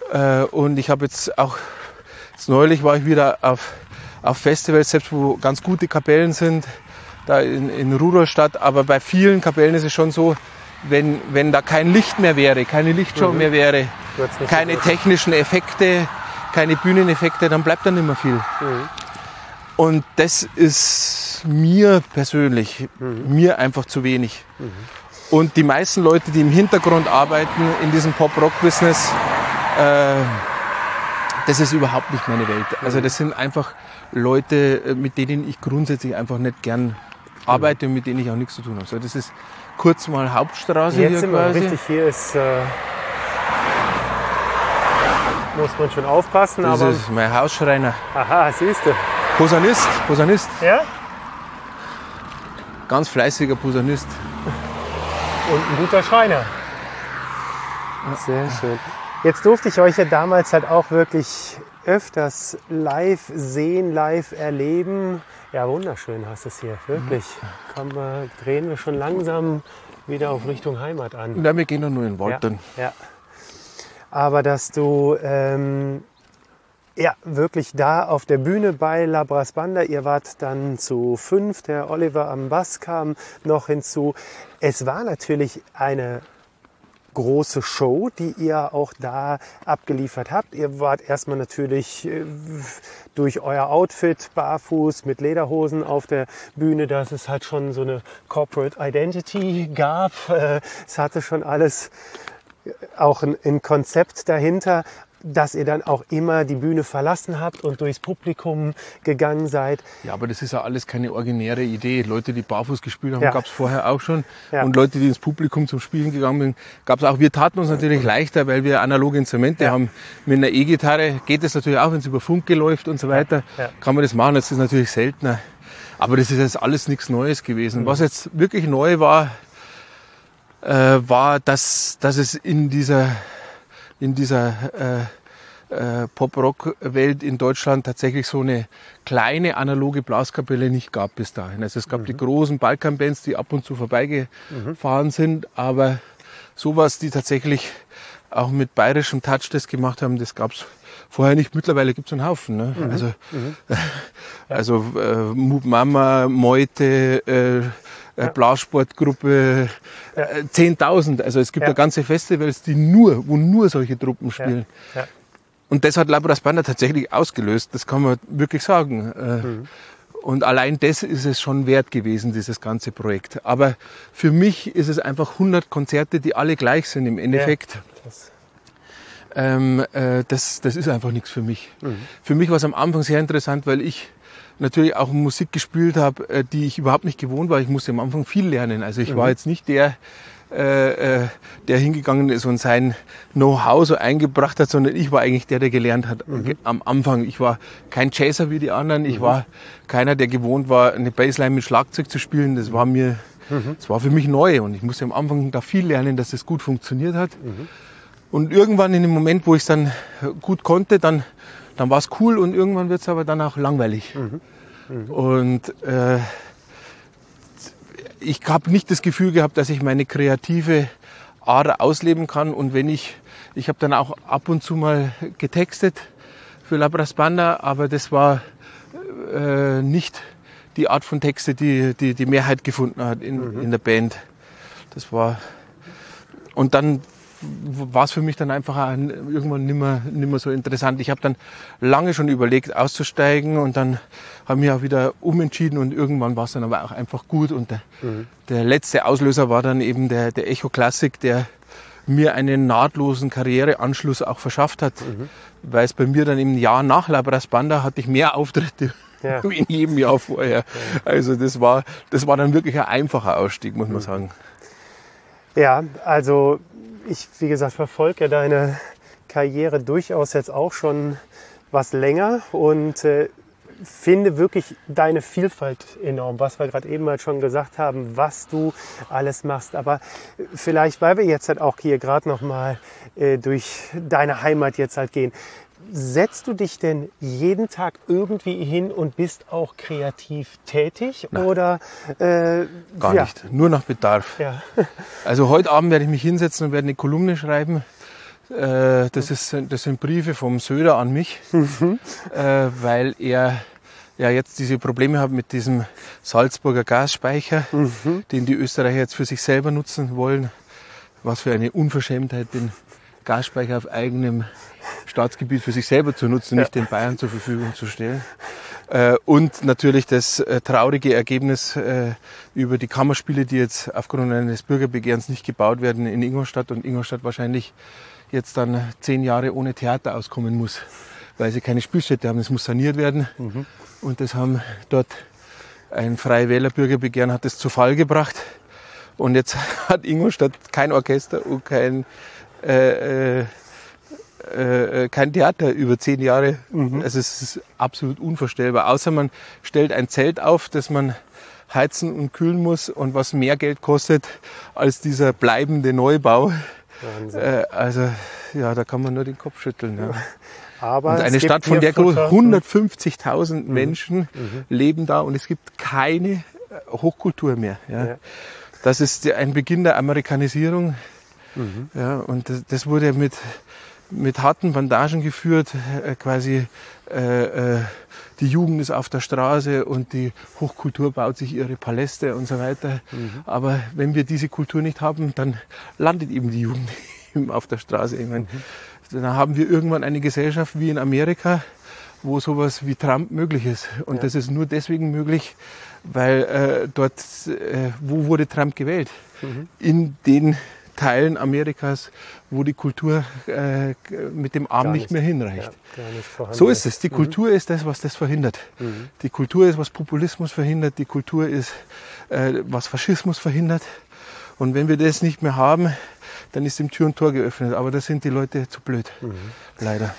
Äh, und ich habe jetzt auch, jetzt neulich war ich wieder auf, auf Festivals, selbst wo ganz gute Kapellen sind, da in, in Rudolstadt. Aber bei vielen Kapellen ist es schon so, wenn, wenn da kein Licht mehr wäre, keine Lichtshow mhm. mehr wäre, keine technischen Effekte, keine Bühneneffekte, dann bleibt da nicht mehr viel. Mhm. Und das ist mir persönlich, mhm. mir einfach zu wenig. Mhm. Und die meisten Leute, die im Hintergrund arbeiten in diesem Pop-Rock-Business, äh, das ist überhaupt nicht meine Welt. Also das sind einfach Leute, mit denen ich grundsätzlich einfach nicht gern arbeite und mit denen ich auch nichts zu tun habe. So, das ist kurz mal Hauptstraße jetzt hier sind quasi. Wir richtig, hier ist, äh, muss man schon aufpassen. Das aber ist mein Hausschreiner. Aha, siehst du. Posaunist, Posaunist. Ja? Ganz fleißiger Posaunist. Und ein guter Schreiner. Sehr schön. Jetzt durfte ich euch ja damals halt auch wirklich öfters live sehen, live erleben. Ja, wunderschön hast du es hier, wirklich. Komm, äh, drehen wir schon langsam wieder auf Richtung Heimat an. Ja, wir gehen doch nur in den Wald ja, dann. Ja. Aber dass du ähm, ja wirklich da auf der Bühne bei La Brass Banda, ihr wart dann zu fünf, der Oliver am Bass kam noch hinzu. Es war natürlich eine große Show, die ihr auch da abgeliefert habt. Ihr wart erstmal natürlich äh, durch euer Outfit barfuß mit Lederhosen auf der Bühne, dass es halt schon so eine Corporate Identity gab. Äh, es hatte schon alles auch ein, ein Konzept dahinter, dass ihr dann auch immer die Bühne verlassen habt und durchs Publikum gegangen seid. Ja, aber das ist ja alles keine originäre Idee. Leute, die barfuß gespielt haben, ja. gab es vorher auch schon. Ja. Und Leute, die ins Publikum zum Spielen gegangen sind, gab es auch. Wir taten uns natürlich leichter, weil wir analoge Instrumente ja. haben. Mit einer E-Gitarre geht das natürlich auch, wenn es über Funk läuft und so weiter. Ja. Ja. Kann man das machen, das ist natürlich seltener. Aber das ist jetzt alles nichts Neues gewesen. Mhm. Was jetzt wirklich neu war, äh, war, dass, dass es in dieser in dieser äh, äh, Pop-Rock-Welt in Deutschland tatsächlich so eine kleine analoge Blaskapelle nicht gab bis dahin. Also es gab mhm. die großen Balkan-Bands, die ab und zu vorbeigefahren mhm. sind, aber sowas, die tatsächlich auch mit bayerischem Touch das gemacht haben, das gab es vorher nicht. Mittlerweile gibt es einen Haufen. Ne? Mhm. Also, mhm. also äh, Mut Mama, Meute, äh, Ja. Blasportgruppe, ja. zehntausend. Also es gibt ja. ja ganze Festivals, die nur, wo nur solche Truppen spielen. Ja. Ja. Und das hat La Brass Banda tatsächlich ausgelöst, das kann man wirklich sagen. Mhm. Und allein das ist es schon wert gewesen, dieses ganze Projekt. Aber für mich ist es einfach hundert Konzerte, die alle gleich sind im Endeffekt. Ja. Das. Ähm, äh, das, das ist einfach nichts für mich. Mhm. Für mich war es am Anfang sehr interessant, weil ich natürlich auch Musik gespielt habe, die ich überhaupt nicht gewohnt war. Ich musste am Anfang viel lernen. Also ich mhm. war jetzt nicht der, äh, der hingegangen ist und sein Know-how so eingebracht hat, sondern ich war eigentlich der, der gelernt hat mhm. am Anfang. Ich war kein Jazzer wie die anderen. Ich mhm. war keiner, der gewohnt war, eine Bassline mit Schlagzeug zu spielen. Das war mir, mhm. das war für mich neu und ich musste am Anfang da viel lernen, dass das gut funktioniert hat. Mhm. Und irgendwann in dem Moment, wo ich es dann gut konnte, dann Dann war es cool und irgendwann wird es aber dann auch langweilig. Mhm. Mhm. Und äh, ich habe nicht das Gefühl gehabt, dass ich meine kreative Ader ausleben kann. Und wenn ich, ich habe dann auch ab und zu mal getextet für La Brass Banda, aber das war äh, nicht die Art von Texte, die die, die Mehrheit gefunden hat in, mhm. in der Band. Das war und dann war es für mich dann einfach auch irgendwann nimmer, nimmer so interessant. Ich habe dann lange schon überlegt, auszusteigen und dann habe ich mich auch wieder umentschieden und irgendwann war es dann aber auch einfach gut. Und der, mhm. der letzte Auslöser war dann eben der, der Echo Classic, der mir einen nahtlosen Karriereanschluss auch verschafft hat, mhm. weil es bei mir dann im Jahr nach La Brass Banda hatte ich mehr Auftritte ja. wie in jedem Jahr vorher. Ja. Also das war, das war dann wirklich ein einfacher Ausstieg, muss man mhm. sagen. Ja, also ich, wie gesagt, verfolge ja deine Karriere durchaus jetzt auch schon was länger und äh, finde wirklich deine Vielfalt enorm, was wir gerade eben halt schon gesagt haben, was du alles machst. Aber vielleicht, weil wir jetzt halt auch hier gerade noch mal äh, durch deine Heimat jetzt halt gehen, setzt du dich denn jeden Tag irgendwie hin und bist auch kreativ tätig? Nein. Oder äh, gar ja. nicht, nur nach Bedarf. Ja. Also heute Abend werde ich mich hinsetzen und werde eine Kolumne schreiben Äh, das, ist, das sind Briefe vom Söder an mich, mhm. äh, weil er ja jetzt diese Probleme hat mit diesem Salzburger Gasspeicher, mhm. den die Österreicher jetzt für sich selber nutzen wollen. Was für eine Unverschämtheit, den Gasspeicher auf eigenem Staatsgebiet für sich selber zu nutzen, ja. nicht den Bayern zur Verfügung zu stellen. Äh, und natürlich das äh, traurige Ergebnis äh, über die Kammerspiele, die jetzt aufgrund eines Bürgerbegehrens nicht gebaut werden in Ingolstadt und Ingolstadt wahrscheinlich jetzt dann zehn Jahre ohne Theater auskommen muss, weil sie keine Spielstätte haben. Es muss saniert werden. Mhm. Und das haben dort ein Freie Wähler Bürgerbegehren hat das zu Fall gebracht. Und jetzt hat Ingolstadt kein Orchester und kein, äh, äh, äh, kein Theater über zehn Jahre. Mhm. Also es ist absolut unvorstellbar. Außer man stellt ein Zelt auf, das man heizen und kühlen muss und was mehr Geld kostet als dieser bleibende Neubau. Äh, also ja, da kann man nur den Kopf schütteln. Ja. Aber und eine Stadt von der Größe, hundertfünfzigtausend mhm. Menschen mhm. leben da und es gibt keine Hochkultur mehr. Ja. Ja. Das ist ein Beginn der Amerikanisierung. Mhm. Ja, und das, das wurde mit, mit harten Bandagen geführt, äh, quasi äh, äh, die Jugend ist auf der Straße und die Hochkultur baut sich ihre Paläste und so weiter. Mhm. Aber wenn wir diese Kultur nicht haben, dann landet eben die Jugend auf der Straße. Ich meine, mhm. dann haben wir irgendwann eine Gesellschaft wie in Amerika, wo sowas wie Trump möglich ist. Und ja. das ist nur deswegen möglich, weil äh, dort, äh, wo wurde Trump gewählt? Mhm. In den Teilen Amerikas, wo die Kultur äh, mit dem Arm nicht, nicht mehr hinreicht. Ja, nicht so ist es. Die mhm. Kultur ist das, was das verhindert. Mhm. Die Kultur ist, was Populismus verhindert. Die Kultur ist, äh, was Faschismus verhindert. Und wenn wir das nicht mehr haben, dann ist dem Tür und Tor geöffnet. Aber da sind die Leute zu blöd. Mhm. Leider.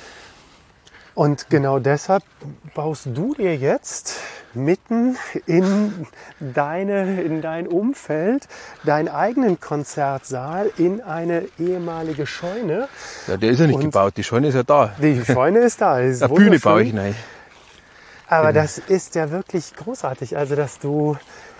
Und genau deshalb baust du dir jetzt mitten in, deine, in dein Umfeld deinen eigenen Konzertsaal in eine ehemalige Scheune. Ja, der ist ja nicht und gebaut, die Scheune ist ja da. Die Scheune ist da. Ist Eine Bühne baue ich rein. Aber genau. Das ist ja wirklich großartig, also dass du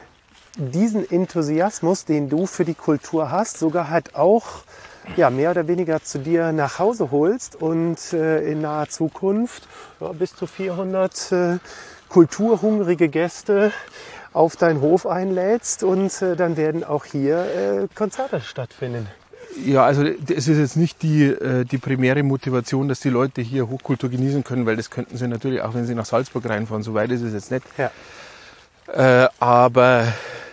diesen Enthusiasmus, den du für die Kultur hast, sogar halt auch ja, mehr oder weniger zu dir nach Hause holst und äh, in naher Zukunft ja, bis zu vierhundert äh, kulturhungrige Gäste auf deinen Hof einlädst und äh, dann werden auch hier äh, Konzerte stattfinden. Ja, also es ist jetzt nicht die, äh, die primäre Motivation, dass die Leute hier Hochkultur genießen können, weil das könnten sie natürlich auch, wenn sie nach Salzburg reinfahren. So weit ist es jetzt nicht. Ja. Äh, aber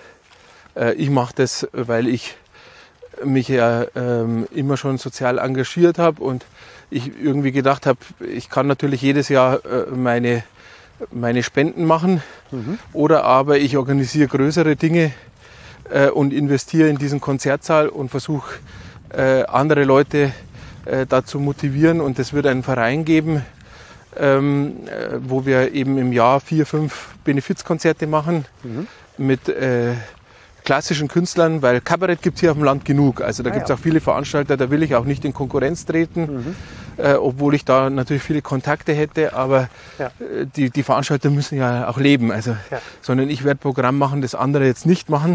äh, ich mache das, weil ich mich ja ähm, immer schon sozial engagiert habe und ich irgendwie gedacht habe, ich kann natürlich jedes Jahr äh, meine, meine Spenden machen mhm. oder aber ich organisiere größere Dinge äh, und investiere in diesen Konzertsaal und versuche äh, andere Leute äh, dazu motivieren und es wird einen Verein geben, ähm, äh, wo wir eben im Jahr vier, fünf Benefizkonzerte machen mhm. mit äh, klassischen Künstlern, weil Kabarett gibt es hier auf dem Land genug. Also da ah, gibt es ja. auch viele Veranstalter, da will ich auch nicht in Konkurrenz treten, mhm. äh, obwohl ich da natürlich viele Kontakte hätte, aber ja. äh, die, die Veranstalter müssen ja auch leben. Also, ja. Sondern ich werde Programm machen, das andere jetzt nicht machen.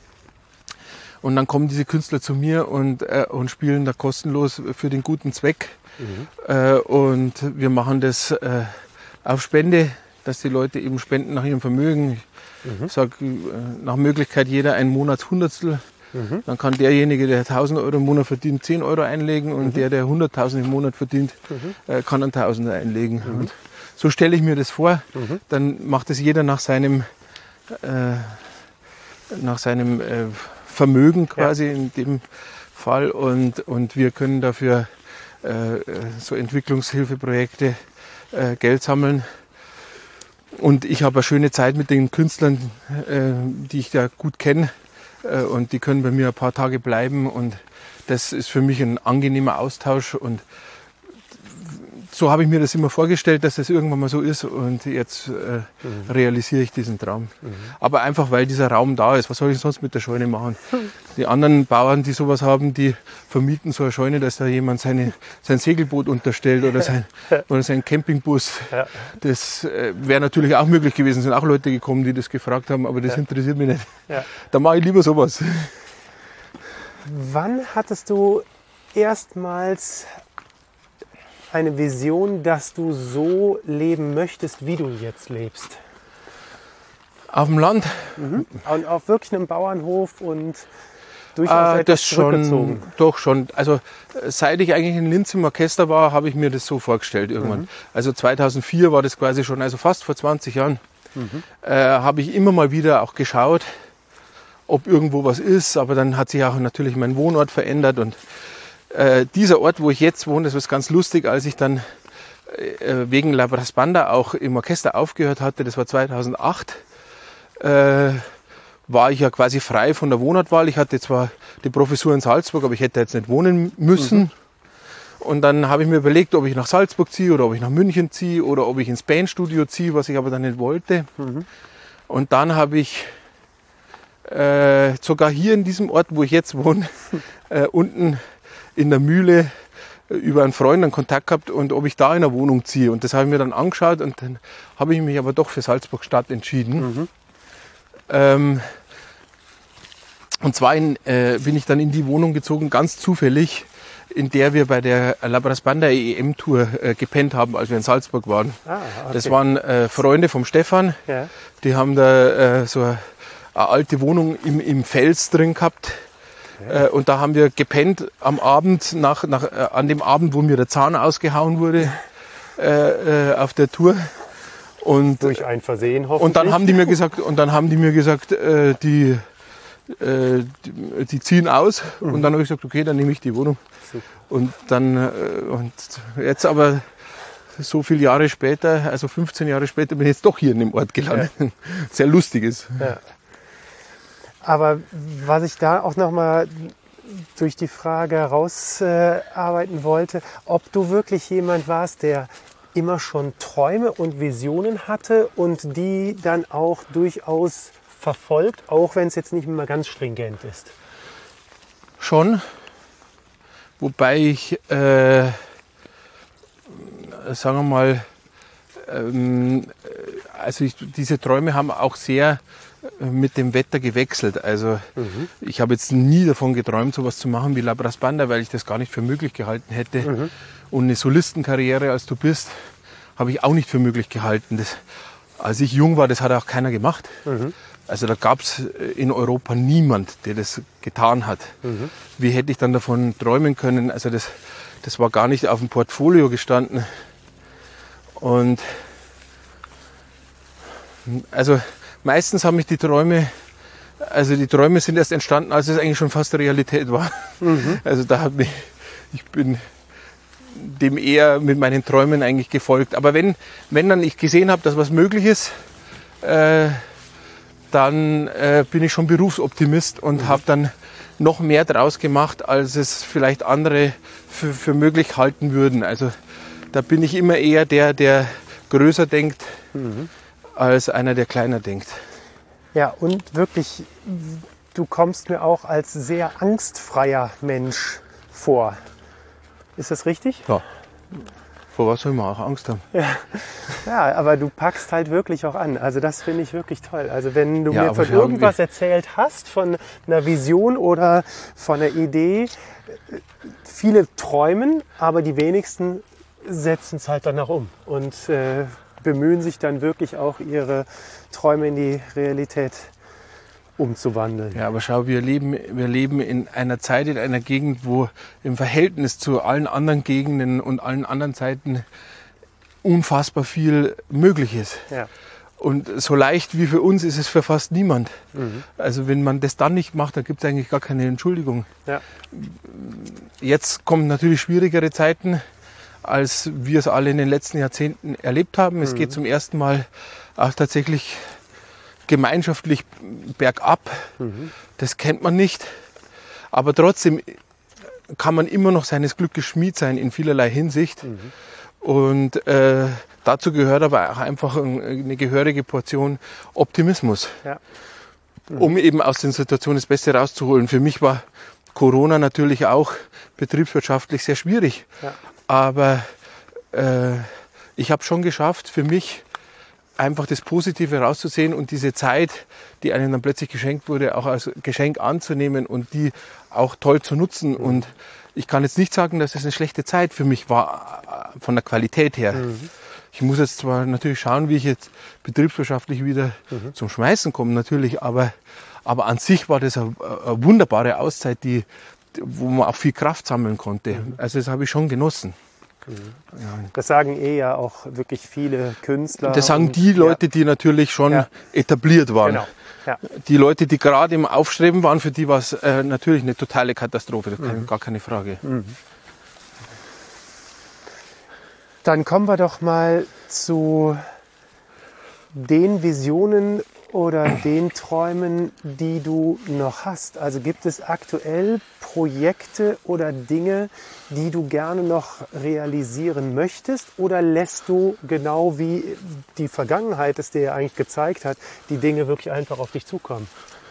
Und dann kommen diese Künstler zu mir und, äh, und spielen da kostenlos für den guten Zweck. Mhm. Äh, und wir machen das äh, auf Spende, dass die Leute eben spenden nach ihrem Vermögen. Ich sage nach Möglichkeit jeder ein Monatshundertstel. Mhm. Dann kann derjenige, der tausend Euro im Monat verdient, zehn Euro einlegen und mhm. der, der hunderttausend im Monat verdient, mhm. äh, kann einen Tausender einlegen. Mhm. Und so stelle ich mir das vor. Mhm. Dann macht es jeder nach seinem, äh, nach seinem äh, Vermögen quasi ja. in dem Fall. Und, und wir können dafür äh, so Entwicklungshilfeprojekte äh, Geld sammeln. Und ich habe eine schöne Zeit mit den Künstlern, äh, die ich da gut kenne. Äh, und die können bei mir ein paar Tage bleiben. Und das ist für mich ein angenehmer Austausch. Und so habe ich mir das immer vorgestellt, dass das irgendwann mal so ist. Und jetzt äh, mhm. realisiere ich diesen Traum. Mhm. Aber einfach, weil dieser Raum da ist. Was soll ich sonst mit der Scheune machen? Mhm. Die anderen Bauern, die sowas haben, die vermieten so eine Scheune, dass da jemand seine, sein Segelboot unterstellt oder sein, oder sein Campingbus. Ja. Das äh, wäre natürlich auch möglich gewesen. Es sind auch Leute gekommen, die das gefragt haben, aber das ja. interessiert mich nicht. Ja. Da mache ich lieber sowas. Wann hattest du erstmals eine Vision, dass du so leben möchtest, wie du jetzt lebst? Auf dem Land? Mhm. Und auf wirklich einem Bauernhof und durchaus äh, etwas das schon, zurückgezogen? Doch schon. Also seit ich eigentlich in Linz im Orchester war, habe ich mir das so vorgestellt irgendwann. Mhm. Also zweitausendvier war das quasi schon, also fast vor zwanzig Jahren, mhm. äh, habe ich immer mal wieder auch geschaut, ob irgendwo was ist. Aber dann hat sich auch natürlich mein Wohnort verändert. Und äh, dieser Ort, wo ich jetzt wohne, das ist ganz lustig, als ich dann äh, wegen La Brass Banda auch im Orchester aufgehört hatte, das war zweitausendacht, äh, war ich ja quasi frei von der Wohnortwahl. Ich hatte zwar die Professur in Salzburg, aber ich hätte jetzt nicht wohnen müssen. Mhm. Und dann habe ich mir überlegt, ob ich nach Salzburg ziehe oder ob ich nach München ziehe oder ob ich ins Bandstudio ziehe, was ich aber dann nicht wollte. Mhm. Und dann habe ich äh, sogar hier in diesem Ort, wo ich jetzt wohne, äh, unten in der Mühle äh, über einen Freund einen Kontakt gehabt und ob ich da in eine Wohnung ziehe. Und das habe ich mir dann angeschaut und dann habe ich mich aber doch für Salzburg Stadt entschieden. Mhm. Ähm, und zwar in, äh, bin ich dann in die Wohnung gezogen, ganz zufällig, in der wir bei der La Brass Banda E M-Tour äh, gepennt haben, als wir in Salzburg waren. Ah, okay. Das waren äh, Freunde vom Stefan, ja. Die haben da äh, so eine, eine alte Wohnung im, im Fels drin gehabt. Okay. Äh, und da haben wir gepennt am Abend, nach, nach, äh, an dem Abend, wo mir der Zahn ausgehauen wurde, äh, äh, auf der Tour. Und, durch ein Versehen hoffentlich. Und dann haben die mir gesagt, und dann haben die mir gesagt, äh, die, äh, die, die ziehen aus. Mhm. Und dann habe ich gesagt, okay, dann nehme ich die Wohnung. Super. Und dann, äh, und jetzt aber so viele Jahre später, also fünfzehn Jahre später, bin ich jetzt doch hier in dem Ort gelandet. Ja. Sehr lustig ist. Ja. Aber was ich da auch nochmal durch die Frage herausarbeiten äh, wollte, ob du wirklich jemand warst, der immer schon Träume und Visionen hatte und die dann auch durchaus verfolgt, auch wenn es jetzt nicht immer ganz stringent ist. Schon, wobei ich, äh, sagen wir mal, ähm, also ich, diese Träume haben auch sehr mit dem Wetter gewechselt. Also mhm. ich habe jetzt nie davon geträumt, sowas zu machen wie La Brass Banda, weil ich das gar nicht für möglich gehalten hätte. Mhm. Und eine Solistenkarriere, als du bist, habe ich auch nicht für möglich gehalten. Das, als ich jung war, das hat auch keiner gemacht. Mhm. Also da gab es in Europa niemand, der das getan hat. Mhm. Wie hätte ich dann davon träumen können? Also das, das war gar nicht auf dem Portfolio gestanden. Und also meistens haben mich die Träume, also die Träume sind erst entstanden, als es eigentlich schon fast Realität war. Mhm. Also da hat mich, ich bin dem eher mit meinen Träumen eigentlich gefolgt. Aber wenn, wenn dann ich gesehen habe, dass was möglich ist, äh, dann äh, bin ich schon Berufsoptimist und mhm. habe dann noch mehr draus gemacht, als es vielleicht andere für, für möglich halten würden. Also da bin ich immer eher der, der größer denkt, mhm. als einer, der kleiner denkt. Ja, und wirklich, du kommst mir auch als sehr angstfreier Mensch vor. Ist das richtig? Ja. Vor was soll man auch Angst haben? Ja. Ja, aber du packst halt wirklich auch an. Also das finde ich wirklich toll. Also wenn du ja, mir von irgendwas erzählt hast, von einer Vision oder von einer Idee, viele träumen, aber die wenigsten setzen es halt danach um und äh, bemühen sich dann wirklich auch, ihre Träume in die Realität umzuwandeln. Ja, aber schau, wir leben, wir leben in einer Zeit, in einer Gegend, wo im Verhältnis zu allen anderen Gegenden und allen anderen Zeiten unfassbar viel möglich ist. Ja. Und so leicht wie für uns ist es für fast niemand. Mhm. Also wenn man das dann nicht macht, dann gibt es eigentlich gar keine Entschuldigung. Ja. Jetzt kommen natürlich schwierigere Zeiten, als wir es alle in den letzten Jahrzehnten erlebt haben. Mhm. Es geht zum ersten Mal auch tatsächlich gemeinschaftlich bergab. Mhm. Das kennt man nicht. Aber trotzdem kann man immer noch seines Glückes Schmied sein in vielerlei Hinsicht. Mhm. Und äh, dazu gehört aber auch einfach eine gehörige Portion Optimismus, ja. Mhm. um eben aus den Situationen das Beste rauszuholen. Für mich war Corona natürlich auch betriebswirtschaftlich sehr schwierig. Ja. Aber äh, ich habe schon geschafft, für mich einfach das Positive rauszusehen und diese Zeit, die einem dann plötzlich geschenkt wurde, auch als Geschenk anzunehmen und die auch toll zu nutzen. Mhm. Und ich kann jetzt nicht sagen, dass es eine schlechte Zeit für mich war, von der Qualität her. Mhm. Ich muss jetzt zwar natürlich schauen, wie ich jetzt betriebswirtschaftlich wieder mhm. zum Schmeißen komme, natürlich, aber, aber an sich war das eine, eine wunderbare Auszeit, die, wo man auch viel Kraft sammeln konnte. Mhm. Also das habe ich schon genossen. Mhm. Ja. Das sagen eh ja auch wirklich viele Künstler. Das sagen und, die Leute, ja. die natürlich schon ja. etabliert waren. Genau. Ja. Die Leute, die gerade im Aufstreben waren, für die war es äh, natürlich eine totale Katastrophe, das mhm. gar keine Frage. Mhm. Dann kommen wir doch mal zu den Visionen oder den Träumen, die du noch hast. Also gibt es aktuell Projekte oder Dinge, die du gerne noch realisieren möchtest? Oder lässt du, genau wie die Vergangenheit es dir ja eigentlich gezeigt hat, die Dinge wirklich einfach auf dich zukommen?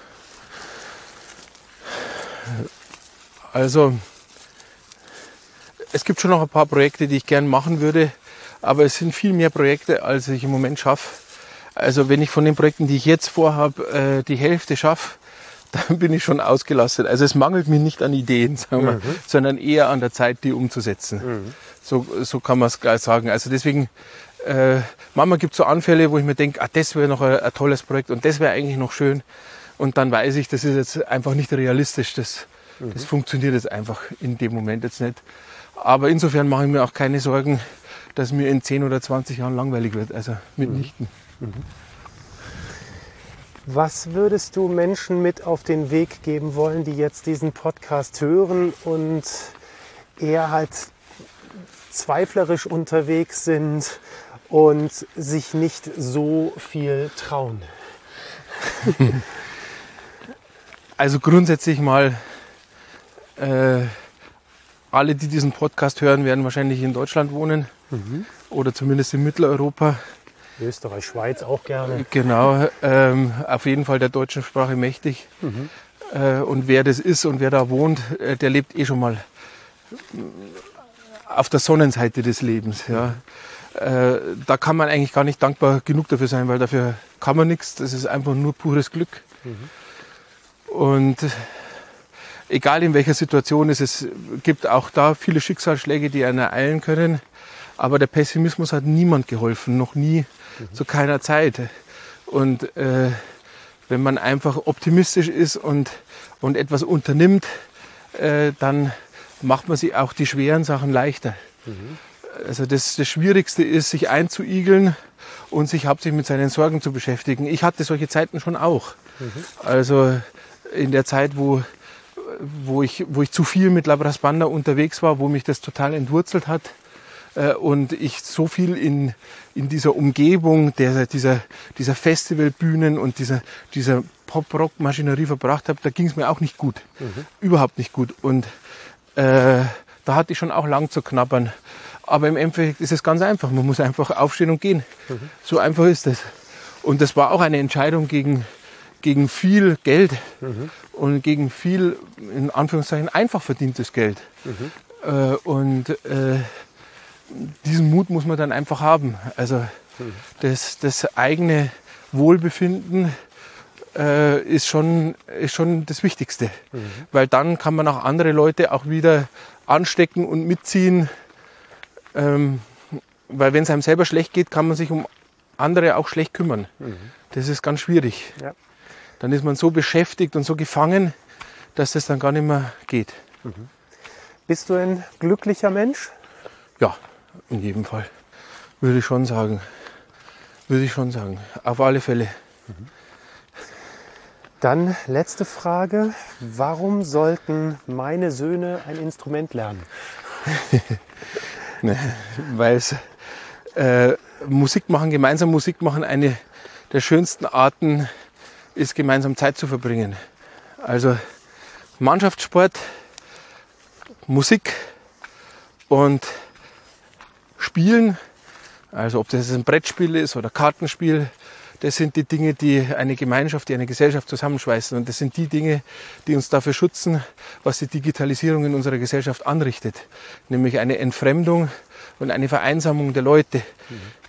Also es gibt schon noch ein paar Projekte, die ich gern machen würde, aber es sind viel mehr Projekte, als ich im Moment schaffe. Also wenn ich von den Projekten, die ich jetzt vorhabe, die Hälfte schaffe, dann bin ich schon ausgelastet. Also es mangelt mir nicht an Ideen, sagen wir, mhm. sondern eher an der Zeit, die umzusetzen. Mhm. So, so kann man es gleich sagen. Also deswegen, äh, manchmal gibt es so Anfälle, wo ich mir denke, ah, das wäre noch ein, ein tolles Projekt und das wäre eigentlich noch schön. Und dann weiß ich, das ist jetzt einfach nicht realistisch. Das, mhm. das funktioniert jetzt einfach in dem Moment jetzt nicht. Aber insofern mache ich mir auch keine Sorgen, dass mir in zehn oder zwanzig Jahren langweilig wird. Also mitnichten. Mhm. Was würdest du Menschen mit auf den Weg geben wollen, die jetzt diesen Podcast hören und eher halt zweiflerisch unterwegs sind und sich nicht so viel trauen? Also grundsätzlich mal, äh, alle, die diesen Podcast hören, werden wahrscheinlich in Deutschland wohnen mhm. oder zumindest in Mitteleuropa. Österreich, Schweiz auch gerne. Genau, ähm, auf jeden Fall der deutschen Sprache mächtig. Mhm. Äh, und wer das ist und wer da wohnt, äh, der lebt eh schon mal auf der Sonnenseite des Lebens. Ja. Äh, da kann man eigentlich gar nicht dankbar genug dafür sein, weil dafür kann man nichts. Das ist einfach nur pures Glück. Mhm. Und egal in welcher Situation es ist, es gibt auch da viele Schicksalsschläge, die einen ereilen können. Aber der Pessimismus hat niemand geholfen, noch nie, mhm. zu keiner Zeit. Und äh, wenn man einfach optimistisch ist und, und etwas unternimmt, äh, dann macht man sich auch die schweren Sachen leichter. Mhm. Also das, das Schwierigste ist, sich einzuigeln und sich hauptsächlich mit seinen Sorgen zu beschäftigen. Ich hatte solche Zeiten schon auch. Mhm. Also in der Zeit, wo, wo, ich, wo ich zu viel mit Labras Banda unterwegs war, wo mich das total entwurzelt hat, und ich so viel in, in dieser Umgebung der, dieser, dieser Festivalbühnen und dieser, dieser Pop-Rock-Maschinerie verbracht habe, da ging es mir auch nicht gut. Mhm. Überhaupt nicht gut. Und äh, da hatte ich schon auch lang zu knabbern. Aber im Endeffekt ist es ganz einfach. Man muss einfach aufstehen und gehen. Mhm. So einfach ist es. Und das war auch eine Entscheidung gegen, gegen viel Geld mhm. und gegen viel, in Anführungszeichen, einfach verdientes Geld. Mhm. Äh, und äh, diesen Mut muss man dann einfach haben. Also das, das eigene Wohlbefinden äh, ist, schon, ist schon das Wichtigste. Mhm. Weil dann kann man auch andere Leute auch wieder anstecken und mitziehen. Ähm, weil wenn es einem selber schlecht geht, kann man sich um andere auch schlecht kümmern. Mhm. Das ist ganz schwierig. Ja. Dann ist man so beschäftigt und so gefangen, dass das dann gar nicht mehr geht. Mhm. Bist du ein glücklicher Mensch? Ja. In jedem Fall. Würde ich schon sagen. Würde ich schon sagen. Auf alle Fälle. Dann letzte Frage. Warum sollten meine Söhne ein Instrument lernen? ne, weil es äh, Musik machen, gemeinsam Musik machen, eine der schönsten Arten ist, gemeinsam Zeit zu verbringen. Also Mannschaftssport, Musik und Spielen, also ob das ein Brettspiel ist oder Kartenspiel, das sind die Dinge, die eine Gemeinschaft, die eine Gesellschaft zusammenschweißen. Und das sind die Dinge, die uns dafür schützen, was die Digitalisierung in unserer Gesellschaft anrichtet. Nämlich eine Entfremdung und eine Vereinsamung der Leute. Mhm.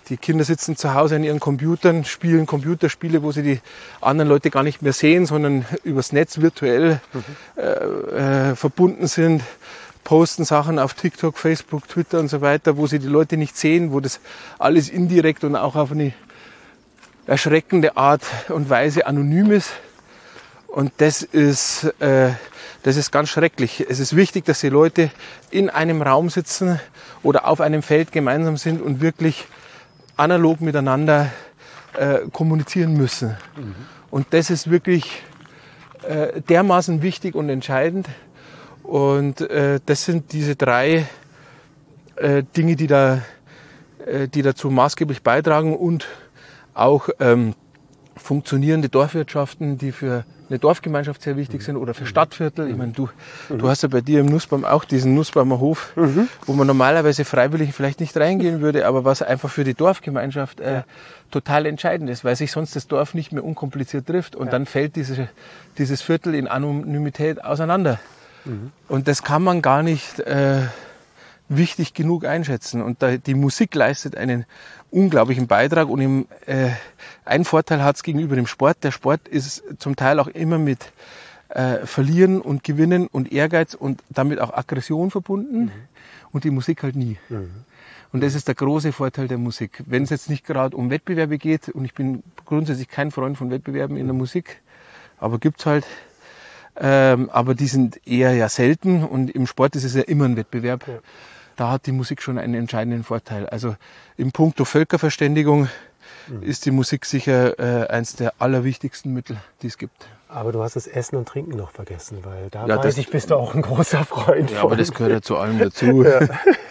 Die Kinder sitzen zu Hause an ihren Computern, spielen Computerspiele, wo sie die anderen Leute gar nicht mehr sehen, sondern übers Netz virtuell mhm. äh, äh, verbunden sind, posten Sachen auf TikTok, Facebook, Twitter und so weiter, wo sie die Leute nicht sehen, wo das alles indirekt und auch auf eine erschreckende Art und Weise anonym ist. Und das ist, äh, das ist ganz schrecklich. Es ist wichtig, dass die Leute in einem Raum sitzen oder auf einem Feld gemeinsam sind und wirklich analog miteinander äh, kommunizieren müssen. Mhm. Und das ist wirklich äh, dermaßen wichtig und entscheidend. Und äh, das sind diese drei äh, Dinge, die, da, äh, die dazu maßgeblich beitragen und auch ähm, funktionierende Dorfwirtschaften, die für eine Dorfgemeinschaft sehr wichtig sind oder für Stadtviertel. Ich meine, du, mhm. du hast ja bei dir im Nussbaum auch diesen Nussbaumer Hof, mhm. wo man normalerweise freiwillig vielleicht nicht reingehen würde, aber was einfach für die Dorfgemeinschaft äh, total entscheidend ist, weil sich sonst das Dorf nicht mehr unkompliziert trifft und ja. dann fällt diese, dieses Viertel in Anonymität auseinander. Mhm. Und das kann man gar nicht äh, wichtig genug einschätzen. Und da, die Musik leistet einen unglaublichen Beitrag und im, äh, ein Vorteil hat es gegenüber dem Sport. Der Sport ist zum Teil auch immer mit äh, Verlieren und Gewinnen und Ehrgeiz und damit auch Aggression verbunden mhm. und die Musik halt nie. Mhm. Und das ist der große Vorteil der Musik. Wenn es jetzt nicht gerade um Wettbewerbe geht, und ich bin grundsätzlich kein Freund von Wettbewerben in der Musik, aber gibt's halt, ähm, aber die sind eher ja selten und im Sport ist es ja immer ein Wettbewerb. Ja. Da hat die Musik schon einen entscheidenden Vorteil. Also im Puncto Völkerverständigung mhm. ist die Musik sicher äh, eins der allerwichtigsten Mittel, die es gibt. Aber du hast das Essen und Trinken noch vergessen, weil da ja, weiß das, ich, bist du auch ein großer Freund ja, von. Aber das gehört ja zu allem dazu. Ja.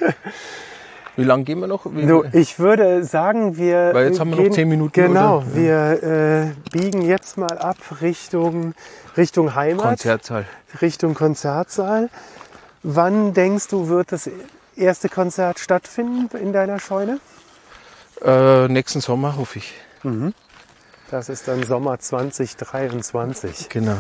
Wie lange gehen wir noch? Wie, du, ich würde sagen, wir Weil jetzt haben wir gehen, noch zehn Minuten. Genau, oder? wir äh, biegen jetzt mal ab Richtung, Richtung Heimat. Konzertsaal. Richtung Konzertsaal. Wann denkst du, wird das erste Konzert stattfinden in deiner Scheune? Äh, nächsten Sommer, hoffe ich. Mhm. Das ist dann Sommer zwanzig dreiundzwanzig. Genau.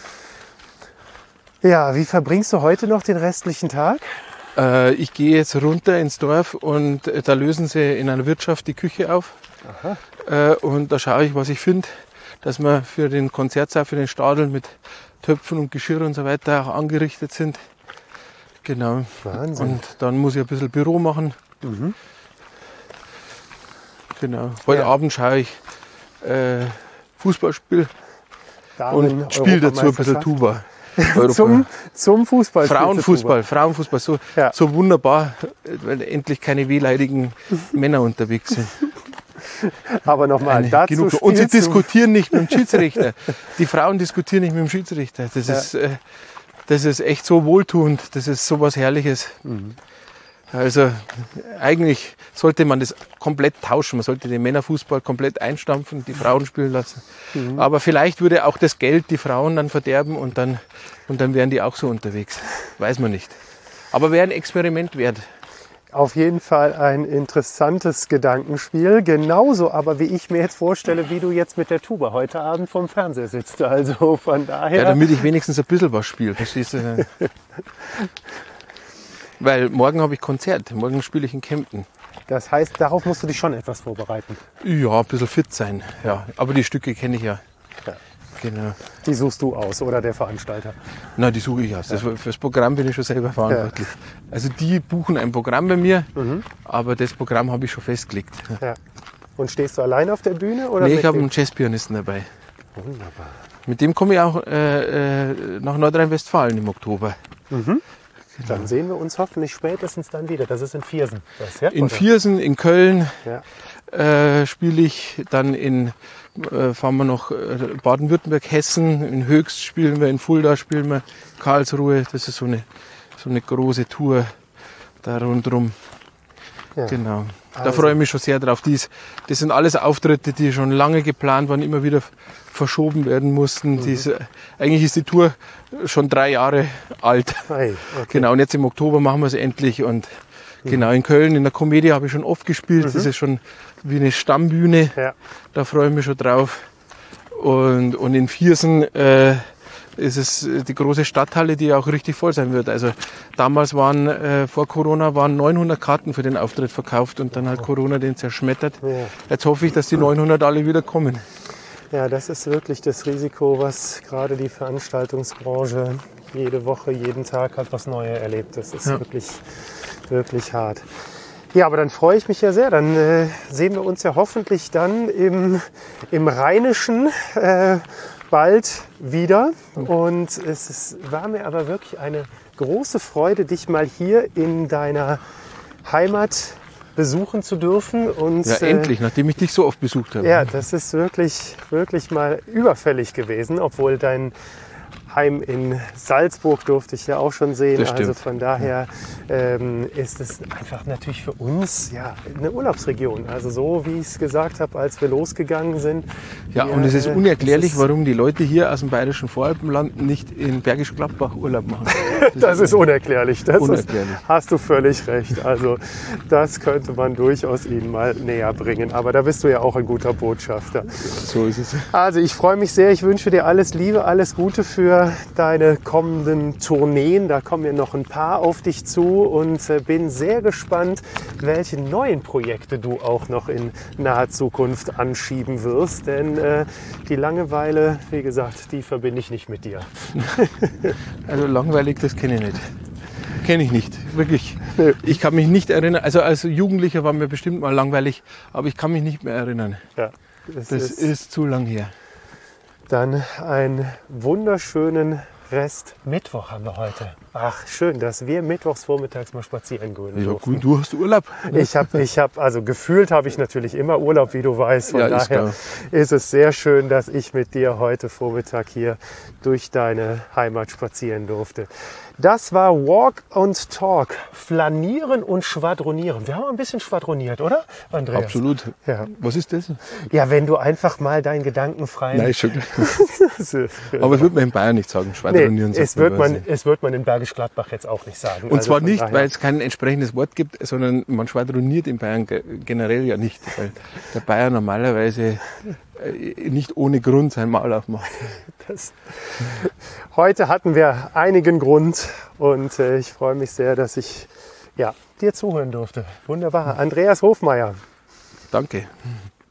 Ja, wie verbringst du heute noch den restlichen Tag? Äh, ich gehe jetzt runter ins Dorf und äh, da lösen sie in einer Wirtschaft die Küche auf. Aha. Äh, und da schaue ich, was ich finde, dass wir für den Konzertsaal, für den Stadel mit Töpfen und Geschirr und so weiter auch angerichtet sind. Genau. Wahnsinn. Und dann muss ich ein bisschen Büro machen. Mhm. Genau. Heute ja. Abend schaue ich äh, Fußballspiel und spiele dazu ein bisschen Tuba. zum, zum Fußball. Frauenfußball, Frauenfußball, so, ja. so wunderbar, weil endlich keine wehleidigen Männer unterwegs sind. Aber nochmal dazu genug. Und sie diskutieren nicht mit dem Schiedsrichter. Die Frauen diskutieren nicht mit dem Schiedsrichter. Das ja. ist, äh, das ist echt so wohltuend. Das ist so was Herrliches. Mhm. Also eigentlich sollte man das komplett tauschen. Man sollte den Männerfußball komplett einstampfen, die Frauen spielen lassen. Mhm. Aber vielleicht würde auch das Geld die Frauen dann verderben und dann, und dann wären die auch so unterwegs. Weiß man nicht. Aber wäre ein Experiment wert. Auf jeden Fall ein interessantes Gedankenspiel. Genauso aber, wie ich mir jetzt vorstelle, wie du jetzt mit der Tuba heute Abend vorm Fernseher sitzt. Also von daher... Ja, damit ich wenigstens ein bisschen was spiele. Verstehst du? Weil morgen habe ich Konzert. Morgen spiele ich in Kempten. Das heißt, darauf musst du dich schon etwas vorbereiten. Ja, ein bisschen fit sein. Ja, aber die Stücke kenne ich ja. Ja. Genau. Die suchst du aus oder der Veranstalter? Nein, die suche ich aus. Das, für das Programm bin ich schon selber verantwortlich. Ja. Also die buchen ein Programm bei mir, mhm. aber das Programm habe ich schon festgelegt. Ja. Und stehst du allein auf der Bühne? Oder nee, ich habe einen Jazzpianisten dabei. Wunderbar. Mit dem komme ich auch äh, äh, nach Nordrhein-Westfalen im Oktober. Mhm. Genau. Dann sehen wir uns hoffentlich spätestens dann wieder. Das ist in Viersen. Das, ja? In oder? Viersen, in Köln ja. äh, spiele ich. Dann in, äh, fahren wir noch äh, Baden-Württemberg, Hessen. In Höchst spielen wir, in Fulda spielen wir, Karlsruhe. Das ist so eine, so eine große Tour da rundherum. Ja. Genau. Da also. freue ich mich schon sehr drauf. Dies, das sind alles Auftritte, die schon lange geplant waren, immer wieder verschoben werden mussten. Mhm. Dies, eigentlich ist die Tour schon drei Jahre alt. Hey, okay. Genau, und jetzt im Oktober machen wir es endlich. Und mhm. genau, in Köln, in der Komödie habe ich schon oft gespielt. Mhm. Das ist schon wie eine Stammbühne. Ja. Da freue ich mich schon drauf. Und, und in Viersen äh, ist es die große Stadthalle, die auch richtig voll sein wird. Also damals waren, äh, vor Corona waren neunhundert Karten für den Auftritt verkauft und dann hat Corona den zerschmettert. Ja. Jetzt hoffe ich, dass die neunhundert alle wieder kommen. Ja, das ist wirklich das Risiko, was gerade die Veranstaltungsbranche jede Woche, jeden Tag hat was Neues erlebt. Das ist ja. wirklich, wirklich hart. Ja, aber dann freue ich mich ja sehr. Dann äh, sehen wir uns ja hoffentlich dann im, im Rheinischen äh, bald wieder. Und es ist, war mir aber wirklich eine große Freude, dich mal hier in deiner Heimat besuchen zu dürfen. Und, ja, endlich, äh, nachdem ich dich so oft besucht habe. Ja, das ist wirklich, wirklich mal überfällig gewesen, obwohl dein Heim in Salzburg durfte ich ja auch schon sehen. Also von daher ähm, ist es einfach natürlich für uns ja eine Urlaubsregion. Also so, wie ich es gesagt habe, als wir losgegangen sind. Ja, wir, und es ist unerklärlich, es ist, warum die Leute hier aus dem Bayerischen Voralpenland nicht in Bergisch Gladbach Urlaub machen. Das, das ist unerklärlich. Das unerklärlich. Ist, hast du völlig recht. Also das könnte man durchaus ihnen mal näher bringen. Aber da bist du ja auch ein guter Botschafter. So ist es. Also ich freue mich sehr. Ich wünsche dir alles Liebe, alles Gute für deine kommenden Tourneen. Da kommen ja noch ein paar auf dich zu und äh, bin sehr gespannt, welche neuen Projekte du auch noch in naher Zukunft anschieben wirst. Denn äh, die Langeweile, wie gesagt, die verbinde ich nicht mit dir. Also langweilig, das kenne ich nicht. Kenne ich nicht, wirklich. Ich kann mich nicht erinnern, also als Jugendlicher war mir bestimmt mal langweilig, aber ich kann mich nicht mehr erinnern. Ja, das ist, ist zu lang her. Dann einen wunderschönen Rest Mittwoch haben wir heute. Ach, schön, dass wir mittwochs vormittags mal spazieren gehen. Ja, gut, du hast Urlaub. Ich habe, ich hab, also gefühlt habe ich natürlich immer Urlaub, wie du weißt. Von ja, daher ist, ist es sehr schön, dass ich mit dir heute Vormittag hier durch deine Heimat spazieren durfte. Das war Walk and Talk. Flanieren und Schwadronieren. Wir haben ein bisschen schwadroniert, oder, Andreas? Absolut. Ja. Was ist das? Ja, wenn du einfach mal deinen gedankenfreien... Nein, schon. Aber es wird man in Bayern nicht sagen, schwadronieren. Nee, es, wird man, es wird man in Bergisch Gladbach jetzt auch nicht sagen. Und also zwar nicht, daher. weil es kein entsprechendes Wort gibt, sondern man schwadroniert in Bayern generell ja nicht. Weil der Bayer normalerweise nicht ohne Grund sein Maul aufmacht. Das, heute hatten wir einigen Grund und äh, ich freue mich sehr, dass ich ja, dir zuhören durfte. Wunderbar. Andreas Hofmeier. Danke.